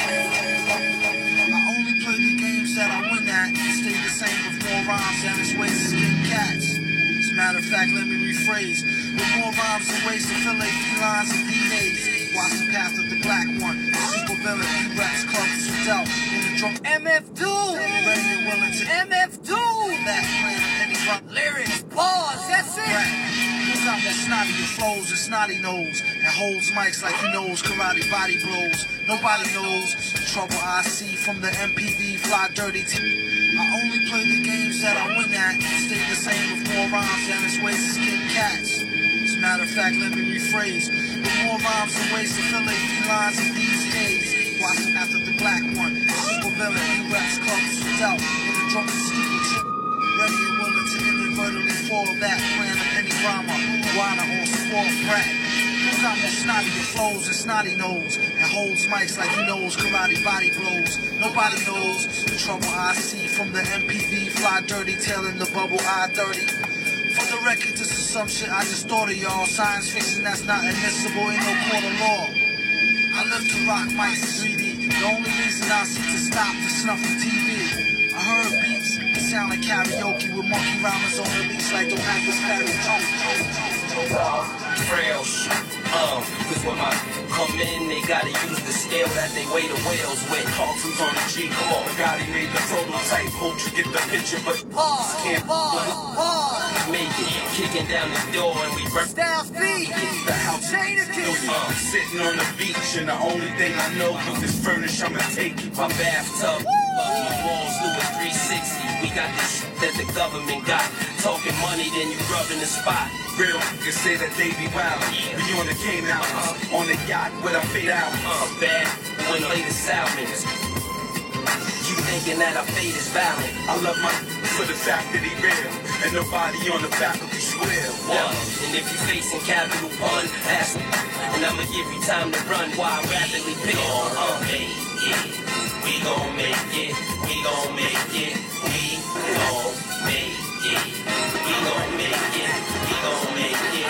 I only play the games that I win at and stay the same with more rhymes and its ways to skin cats. As a matter of fact, let me rephrase. With more rhymes and ways to fillet felines and D-days. Watch the path of the black one. Super villain, he raps clubs with doubt. In the drunk MF2! ready and willing to MF2! that plan of any rock. Lyrics, pause, that's it! Look out that snotty who flows and snotty nose and holds mics like he knows karate body blows. Nobody knows the trouble I see from the MPV fly dirty I only play the games that I win at and stay the same with more rhymes and its ways to skin cats. As a matter of fact, let me rephrase. With more rhymes and ways to fillet felines in these days. Watching after the black one, super villain, he raps clubs without in the drunken stupid shit. Ready and willing to inadvertently fall that plan of any drama, wanna or spoiled brat. Look out that snotty that flows and snotty nose and holds mics like he knows karate body blows. Nobody knows the trouble I see from the MPV fly dirty, tailing the bubble eye dirty. For the record, this is some shit I just thought of, y'all. Science fiction that's not admissible in no court of law. I live to rock mics 3D. The only reason I seek to stop to snuff the TV. I heard beats that sound like karaoke with monkey rhymers on the leash like the rappers carry Trail shit. Cause when I come in, they gotta use the scale that they weigh the whales with. Cartoons on the G, come on. Gotti made the prototype, hope you get the picture, but can't make it, kicking down the door and we burn Styles B, the house. Chain of Sitting on the beach and the only thing I know is furnish, I'ma take it. my bathtub, my walls, Louis 360. We got the shit that the government got. Talking money, then you rubbing the spot. Real niggas say that they be wild. We on the cane out, on the yacht with a fade out. Bad when late as salmons. You thinking that our fate is valid? I love my for the fact that he real, and nobody on the faculty square. What? And if you facing capital pun, ask me, and I'ma give you time to run while I rapidly pick on. We gon' make it. We gon' make it. We gon' make it. We gon' make it. We gon' make it.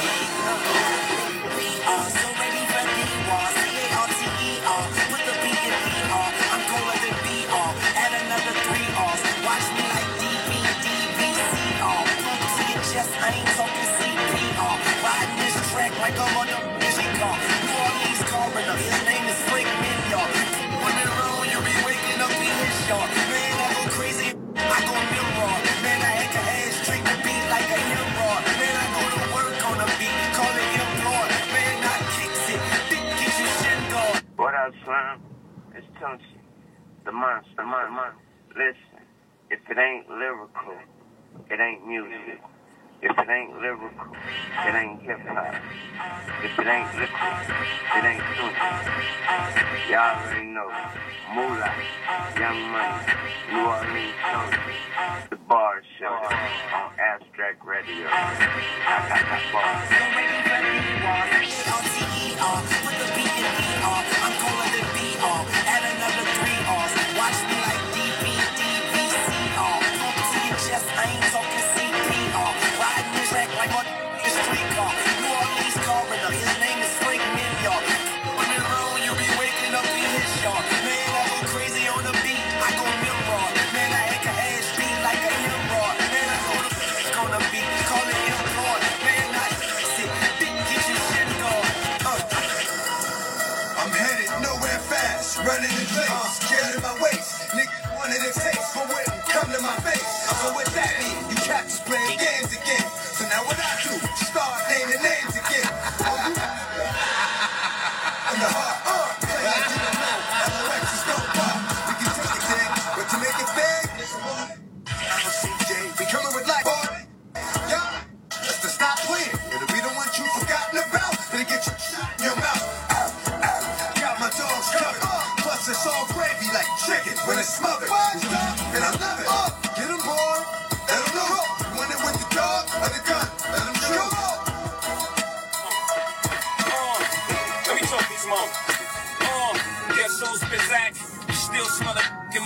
We are so ready for D-War, C-A-R-T-E-R, with the B and B-R, I'm colder than B-R, add another 3 R's, watch me like D-B-D-B-C-R, pump to your chest, I ain't talking C-P-R, riding this track like I'm on the mission car, New Orleans coroner, his name is Frank Minyard, when in a row you be waking up in his yard, man I go crazy, I go Nimrod, man I act a ass straight the beat like a Nimrod, man I go to work on a beat, call it employed, man I kicks it, get your shit going. What up, Slime? It's Tunchi, the monster. Listen, if it ain't lyrical, it ain't music. If it ain't lyrical, it ain't hip-hop. If it ain't liquid, it ain't Tunchi. Y'all already know. Moolah, Young Money, New Orleans Tunchi, The Bar Show on Abstract Radio. I got that bar. With the B and B-R, I'm colder than B-R, add another 3 R's, watch me like D-B-D-B-C-R, pump to your chest, I ain't talking C-P-R, riding this track like a street car, New Orleans coroner, his name is Frank Minyard, when in a row you be waking up in his yard, man I go crazy on the beat, I go Nimrod, man I act a ass beat like a Nimrod, man I go to on the beat, call it employed, man I sit, get your shit going. I'm headed nowhere fast, running in place, killing my waist. Niggas wanted a taste, but wouldn't come to my face. So with that mean, you captures playing games again. So now what I do, start naming names again. I'm the hard play like you don't know. LOX is no bar. We can take it there, but to make it big, I'm a CJ, be coming with life, boy. Yo, let's just stop playing.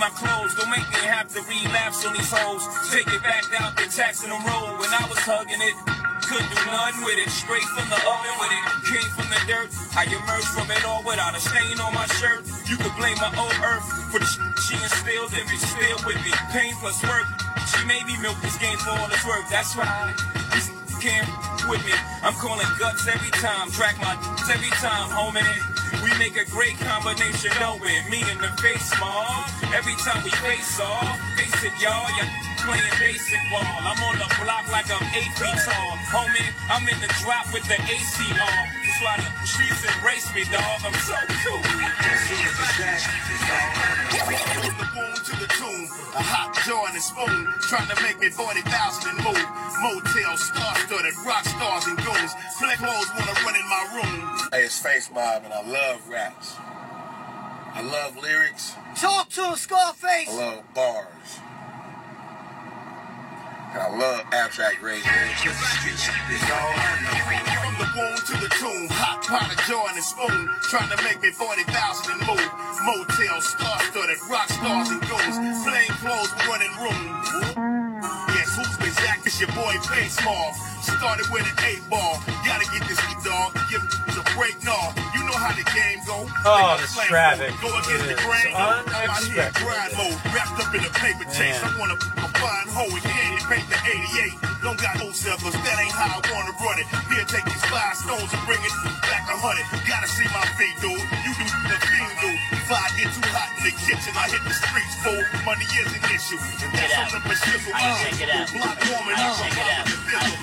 my clothes. Don't make me have to relapse on these hoes. Take it back out, they're taxing the road. When I was hugging it, couldn't do nothing with it. Straight from the oven with it. Came from the dirt. I emerged from it all without a stain on my shirt. You could blame my old earth for the she instilled in me. Still with me. Pain plus work. She made me milk this game for all its worth. That's why this can't with me. I'm calling guts every time. Track my every time, homie. We make a great combination, don't we? Me in the face, small. Every time we face off, face it, y'all. You're playing basic ball. I'm on the block like I'm 8 feet tall. Homie, I'm in the drop with the AC on. That's why the streets embrace me, dog. I'm so cool. From the womb to the tomb, a hot jaw and a spoon, trying to make me 40,000 and move. Motel, star-studded, rock stars and goons. Black hoes wanna run in my room. Hey, it's Face Mob, and I love raps. I love lyrics. Talk to him, Scarface. I love bars. And I love abstract radio. From the womb to the tomb, hot pot of jaw and a spoon, trying to make me 40,000 and move. Motel, star-studded, rock stars and goons. Plain clothes, running rooms. Yes, who's been Zach? It's your boy Face Mob. Started with an 8-ball. Gotta get this dog. Give a break, no. You know how the game go. Oh, this traffic go against the grain. I'm out here grind mode, wrapped up in a paper chase. I wanna find hoe and candy paint the 88. Don't got no settlers, that ain't how I wanna run it. Here, take these 5 stones and bring it back 100. Gotta see my feet, dude. You do the thing, dude. If I get too hot in the kitchen, I hit the streets, fool. Money is an issue. And that's on the shizzle. Block woman, check it out.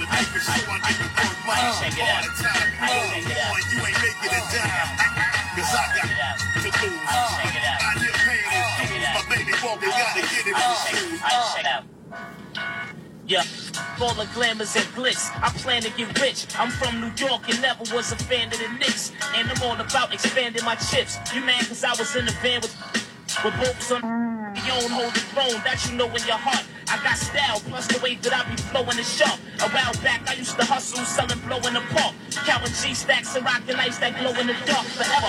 You ain't making it down. Cause I got to lose. I hear pain is my baby walking, gotta get it. Yeah, all the glamours and glitz, I plan to get rich. I'm from New York and never was a fan of the Knicks. And I'm all about expanding my chips. You mad cause I was in the van with both on you don't hold the throne, that you know in your heart. I got style, plus the way that I be flowing is sharp. A while back, I used to hustle, selling blow in the park. Counting G-stacks and rocking lights that glow in the dark forever.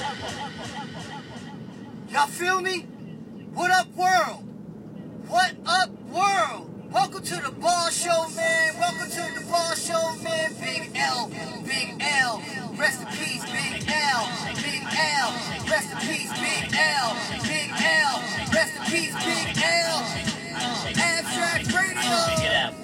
Y'all feel me? What up, world? What up, world? Welcome to the Bar Show, man. Welcome to the Bar Show, man. Big L, Big L. Rest in peace, Big L, Big L. Rest in peace, Big L, Big L. Rest in peace, Big L. Abstract Radio.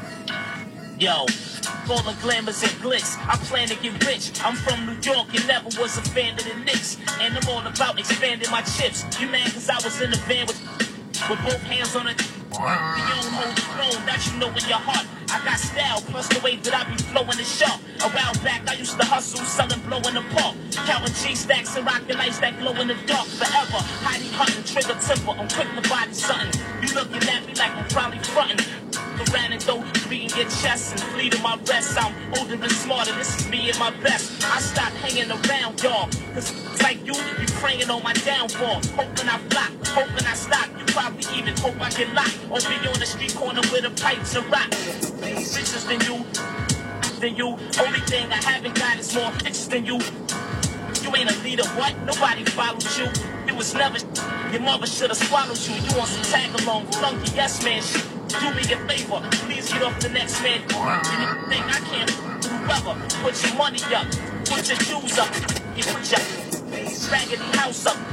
Yo, all the glamours and glitz, I plan to get rich. I'm from New York and never was a fan of the Knicks. And I'm all about expanding my chips. You mad cause I was in the van with both hands on it. You don't hold the throne, that you know in your heart. I got style, plus the way that I be flowing is sharp. A while back, I used to hustle, selling blow in the park. Counting G-stacks and rocking lights that glow in the dark forever. Hiding, hunting, trigger temper, I'm quick to body something. You looking at me like I'm probably frontin'. Around and though, beating your chest and flee to my rest. I'm older and smarter, this is me at my best. I stopped hanging around y'all, cause like you be praying on my downfall. Hoping I flop, hoping I stop. You probably even hope I get locked. Or be on the street corner with the pipes and rock. Riches than you. Only thing I haven't got is more riches than you. You ain't a leader, what? Nobody followed you. You was never, your mother should've swallowed you. You want some tag along, flunky, yes man shit. Do me a favor, please get off the next man. You think I can't whoever, put your money up, put your shoes up, you put your raggedy house up.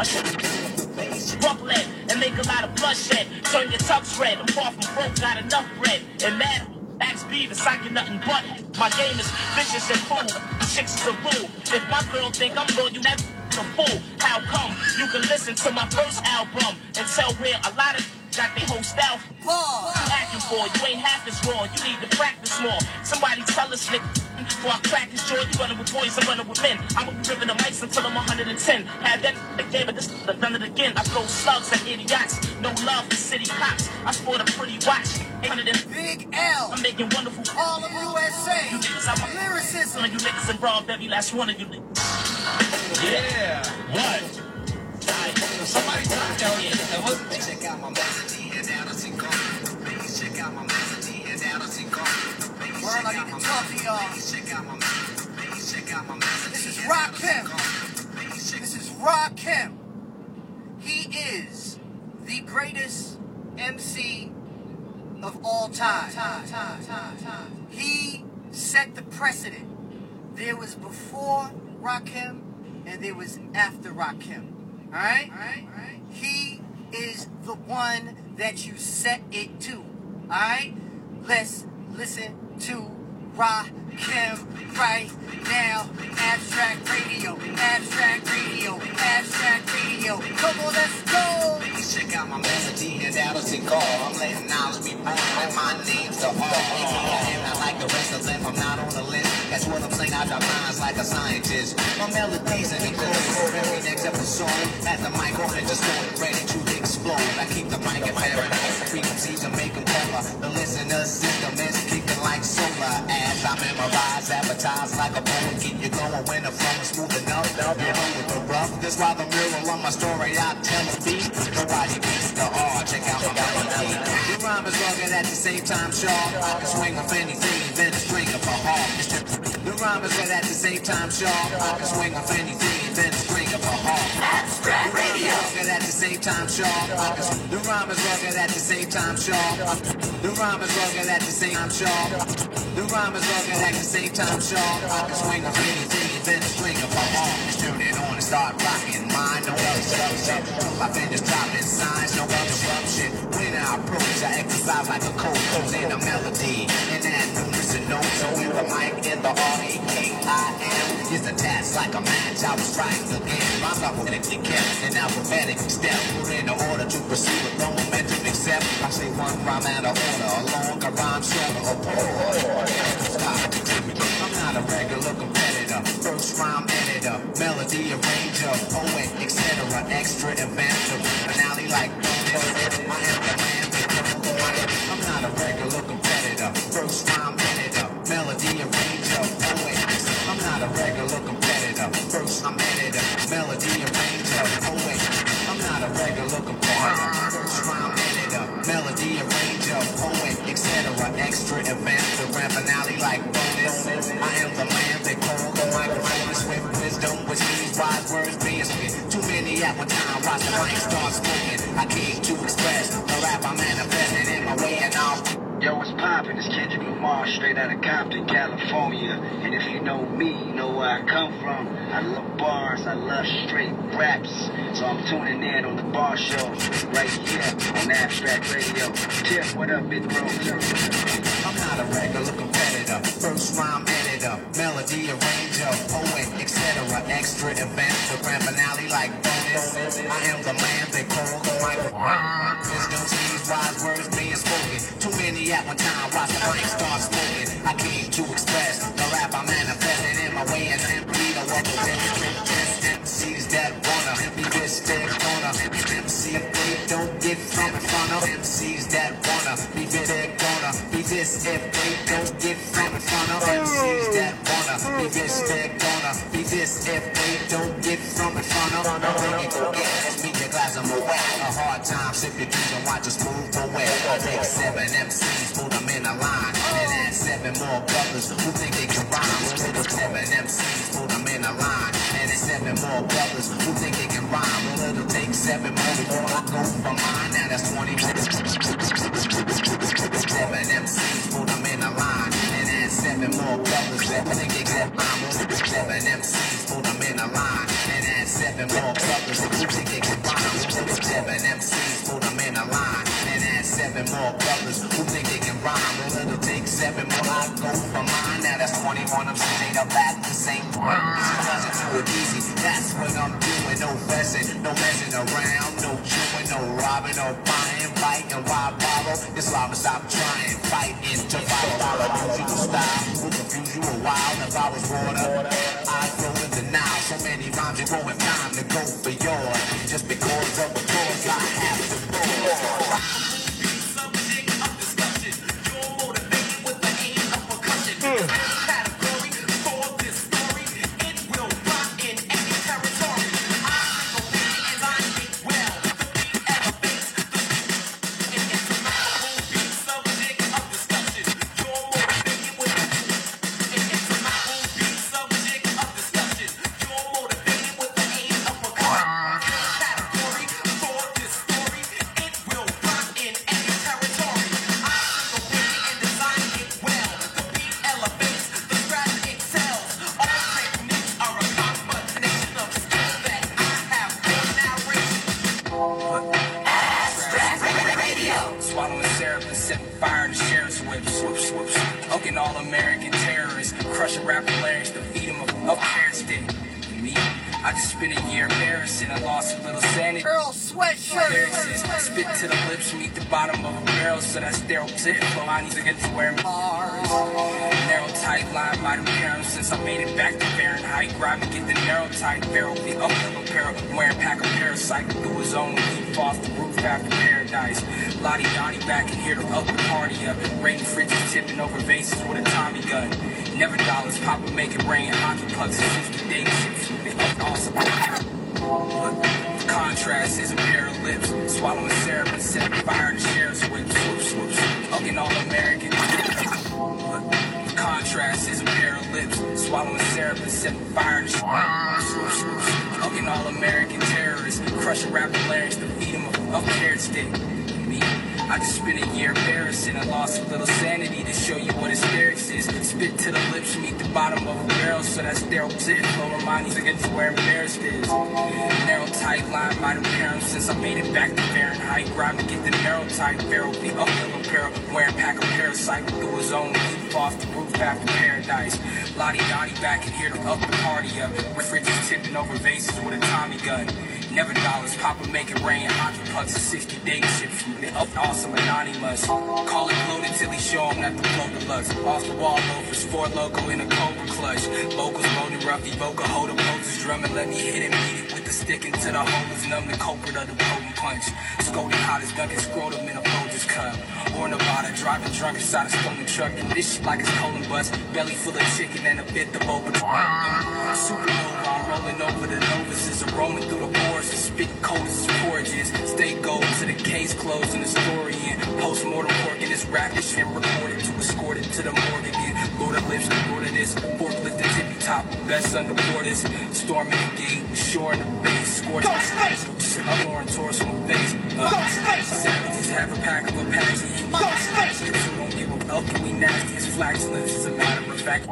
Buckle it and make a lot of bloodshed. Turn your tux red, I'm far from broke, got enough bread. And mad, ask Beavis, I get nothing but. My game is vicious and fool, chicks is a rule. If my girl think I'm going, you never a fool. How come? You can listen to my first album and tell where a lot of got their whole style. You acting for, you ain't half as raw, you need to practice more. Somebody tell us, nigga, before I crack this jaw, you running with boys, I'm running with men. I'm ripping the mics until I'm 110. Had that again, but this I've done it again. I throw slugs at idiots, no love for city cops. I sport a pretty watch. Big L. I'm making wonderful all of USA. You niggas, I'm a lyricist. Some of you niggas involved, every last one of you niggas. Yeah. What? Somebody talk down here. Check out my melody and out of Cinco. Please check out my melody and out of Cinco. Well, I need to talk to y'all. Please check out my melody. This is Rakim. This is Rakim. He is greatest MC of all time. He set the precedent. There was before Rakim and there was after Rakim. Alright? He is the one that you set it to. Alright? Let's listen to Rakim right now. Abstract Radio, Abstract Radio, Abstract Radio. Come on, let's go! Check out my melody and that'll take all. I'm letting knowledge be born and my name's the all. I am not like the rest of them, I'm not on the list. That's what I'm saying, I drop lines like a scientist. My melodies and include every next episode. At the mic on and just going ready to explode. I keep the mic at paradise, frequencies to make them clever. The listener system is kicking like solar. As I memorize, advertise like a poet. Keep you going when the flow is smooth enough. You know with the rough, that's why the mirror on my story I tell a beat. Nobody beats the R, check out my melody. The rhyme is rugged at the same time sharp. I can swing off anything, then a string of a harp. The rhyme is rugged at the same time sharp. I can swing off anything, then a string of a harp. Abstract Radio. Rugged at the same time sharp. The rhyme is rugged at the same time sharp. The rhyme is rugged at the same time sharp. The rhyme is rugged at the same time sharp. I can swing off anything, then a string of a harp. Just turn it on and start rocking. Mine, no obstruction. My fingers dropping signs, no obstruction. When I approach, I exercise like a coach. In a melody, and add numerous notes. So with the mic in the R-A-K-I-M is attached like a match. I was right again. Rhymes are phonetically kept in alphabetic step. Put in order to proceed with no momentum except I say one rhyme out of order. A longer rhyme, shorter, or poor. Stop. I'm not a regular competitor. First rhyme editor, melody arranger, poet, etc. Extra inventor, finale like I am the man that don't go on. I'm not a regular competitor. First rhyme editor, melody arranger, poet. I'm not a regular competitor. First I'm editor, melody arranger, poet. I'm not a regular competitor. First rhyme editor, melody arranger, poet, etc. Extra inventor, grand finale like bonus. I am the man they call the microphone with wisdom, which means wise words being spoken. Too many at one time, watch the mic start smoking. I came to express the rap I manifested in my way and all. Yo, what's poppin'? It's Kendrick Lamar, straight out of Compton, California. And if you know me, you know where I come from. I love bars, I love straight raps. So I'm tuning in on the Bar Show, right here on Abstract Radio. Tip, what up, big bro? I'm not a regular competitor. First rhyme editor, melody arranger, poet, etc. Extra inventor, grand finale like bonus. I am the man they call the microphone. Wisdom, these wise words being spoken. Too many at one time, watch the mic start smoking. I came to express the rap I manifested in my way and I'm leader of the MCs that wanna be this, that gonna MC if they don't get from in front of MCs that wanna be this, that gonna be this if they don't get from in front of MCs that wanna be this, that gonna be this if they don't get from in front of. Then you go get me your glass of Moet. A hard time, sip your juice and watch us move away. I take 7 MCs, put them in a line, and add 7 more brothers who think they can rhyme. Little 7 MCs, put them in a line, and add 7 more brothers who think they can rhyme. Well, it'll take 7 more before I go for mine. Now that's 20 minutes. 7 MCs, put them in a line, and add 7 more brothers that think they can rhyme. 7 MCs, put them in a line, and add 7 more brothers who think they can rhyme. 7 MCs, put them in a line, and add 7 more brothers who think they can rhyme. Well, it'll take 7 more. I go for mine. Now that's 21. I'm straight up at the same point. Doesn't do it easy. That's what I'm doing. No messing, no messing around, no chewing, no robbing, no buying, biting, why borrow? This lava stop trying, fighting to follow usual style. Will confuse you a while. If I was water, I'd go in the Nile. So many rhymes, it won't have time to go for yours. Just because of the cause, I have to roar. Subject of discussion. You're motivated with the aim of percussion. Category for this story. It will rock in any territory. I think and I think well. The beat elevates the beat. And it's a mouthful beat subject of discussion. You're motivated with the and it's a mouthful beat subject of discussion. You're motivated with the aim of percussion. Category for this story. It Hugging all American terrorists, crushing rapper larynx to feed them a hair stick. Me, I just spent a year embarrassing. I lost a little sanity. Earl Sweatshirt. Spit to the lips, meet the bottom of a barrel, so that sterile tip. Well, I need to get to wearing bars. Narrow tight line by the parents since I made it back to Fahrenheit. Grab and get the narrow tight barrel, the up of a pair, wearing pack of parasite through his own leap off the roof after paradise. Lottie Dottie back in here to up the party up. Rain fridges tipping over vases with a Tommy gun. Never dollars, Papa make it rain. Hockey pucks and 50 day ships. Awesome. Look, the contrast is a pair of lips. Swallowing syrup and setting fire to sheriff's whip. Swoop, swoop, hugging all American. Look, the contrast is a pair of lips. Swallowing syrup and setting fire to swoop, swoop, hugging all American terrorists. Crushing rapper larynx to feed them a carrot stick. Me, I just spent a year embarrassing. I lost a little sanity to show you what hysterics is. Spit to the lips, meet the bottom of a barrel, so that sterile tip. Lower minds against where embarrassed is. Narrow tight line by the parents since I made it back to Fahrenheit. Grab and get the narrow tight barrel, the uphill apparel, wearing pack of parasite through his own leap off the roof after paradise. Lottie Dottie back in here to up the party up. With fridges tipping over vases with a Tommy gun. Never dollars, Papa make it rain. Hockey pucks and 60 day ships from the up awesome anonymous. Call it loaded till he show him that the flow deluxe. Off the wall loafers, Ford loco in a Cobra clutch. Vocals molded roughy, vocal holder poses drumming. Let me hit him, beat it with the stick into the holders. Numb the culprit of the potent punch. Scolding hot as Duncan scrotum in a Folgers cup. Or Nevada, driving drunk inside a stolen truck. And this shit like it's colon bust. Belly full of chicken and a bit of boba. Supernova, I'm rolling over the novices. A roaming through the wars. Spit cold as porridges. Stay gold to the case closed and the story in. Post-mortem pork in this rapid shit recorded to escort it to the morgue again. Lord of lips, Lord of this. Forklift the tippy top. Best underboard this. Storming the gate. Shore in the base. Scorching the space. Just an unworn torso in the face. Savages have a pack of a patsy. You don't give a up. We nasty as flatulence. As a matter of fact.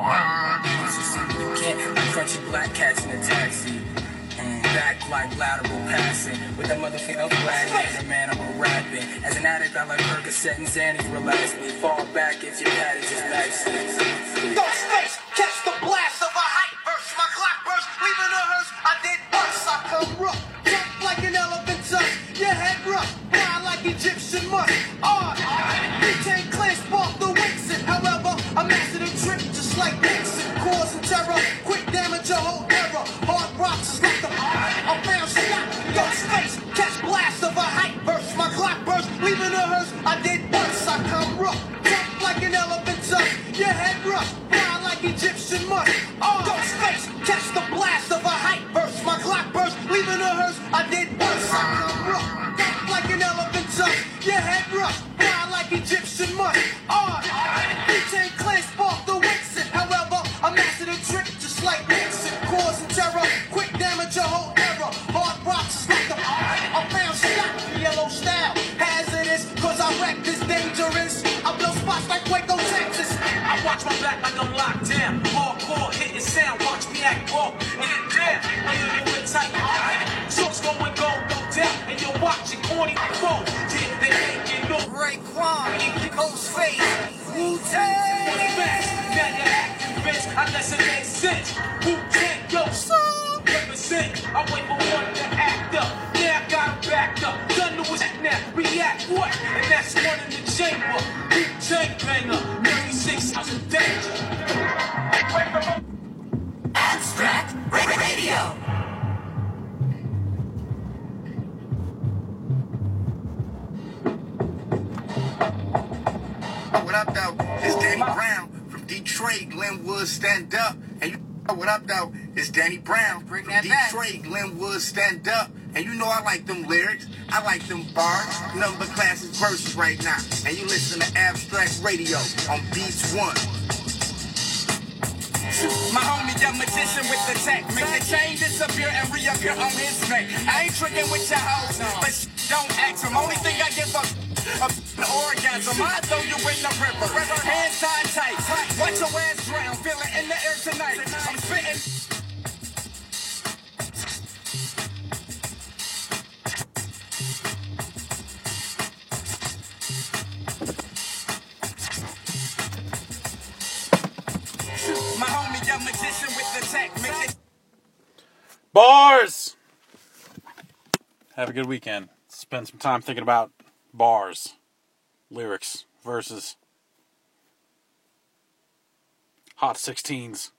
You can't. Like crunchy black cats in a taxi. Back like lateral passing. With that motherfucker up flag, man, I'm a rapping. As an addict, I like Percocet and Xanny, relax me. Fall back if your pad is just backseat. Go space, catch the blast of a hype burst. My clock burst, leaving a hearse. I did worse, I come rough. Jump like an elephant tusk. Your head rough, fly like Egyptian musk. Odd, retain clear, spark the Wixen. However, I mastered a trick just like Nixon. Causing terror, quick damage your whole era. Hard rocks is like the I found shot, go space, catch blast of a hype burst. My clock burst, leaving a hearse. I did worse, I come rough. Jump like an elephant tusk. Your head rough, fly like Egyptian musk. Go space, catch the blast of a hype burst. My clock burst, leaving a hearse. I did worse, I come rough. Jump like an elephant tusk. Your head rough, fly like Egyptian musk. Retain clear, spark the Wixen. However, I mastered a trick just like Nixon. Causing terror, quick damage your whole era. Hard rocks is like the I found shot, yellow style. Hazardous, cause I wreck this dangerous. I blow spots like Waco, Texas. I watch my back like I'm locked down. Hardcore hitting sound, watch me act raw. Get down, I hear you tight. Shorts going go down, and you're watching corny phone. Did they make it no Raekwon, Ghostface, Wu-Tang. Now you're acting bitch, unless it makes sense. Wu-Tang, yo, so represent. I wait for one to act up. Yeah, I got him backed up. Done to his now, react what? And that's one in the chamber. Wu-Tang banger, 96,000 danger. Abstract Radio. What up, though? It's Danny Brown from Detroit, Glenwood, stand up. And you know what up, though? It's Danny Brown from Detroit, Glenwood, stand up. And you know I like them lyrics. I like them bars. Number classes verses right now. And you listen to Abstract Radio on Beats One. My homie, the magician with the tech. Make the chain disappear and reappear on his neck. I ain't tricking with your hoes, but don't ask him. Only thing I give up an orgasm. I throw you in the river. Hands tied tight. Watch your ass drown. Feel it in the air tonight. I'm spitting. Precision with the tech. Make it Bars! Have a good weekend. Spend some time thinking about bars, lyrics, verses, hot 16s.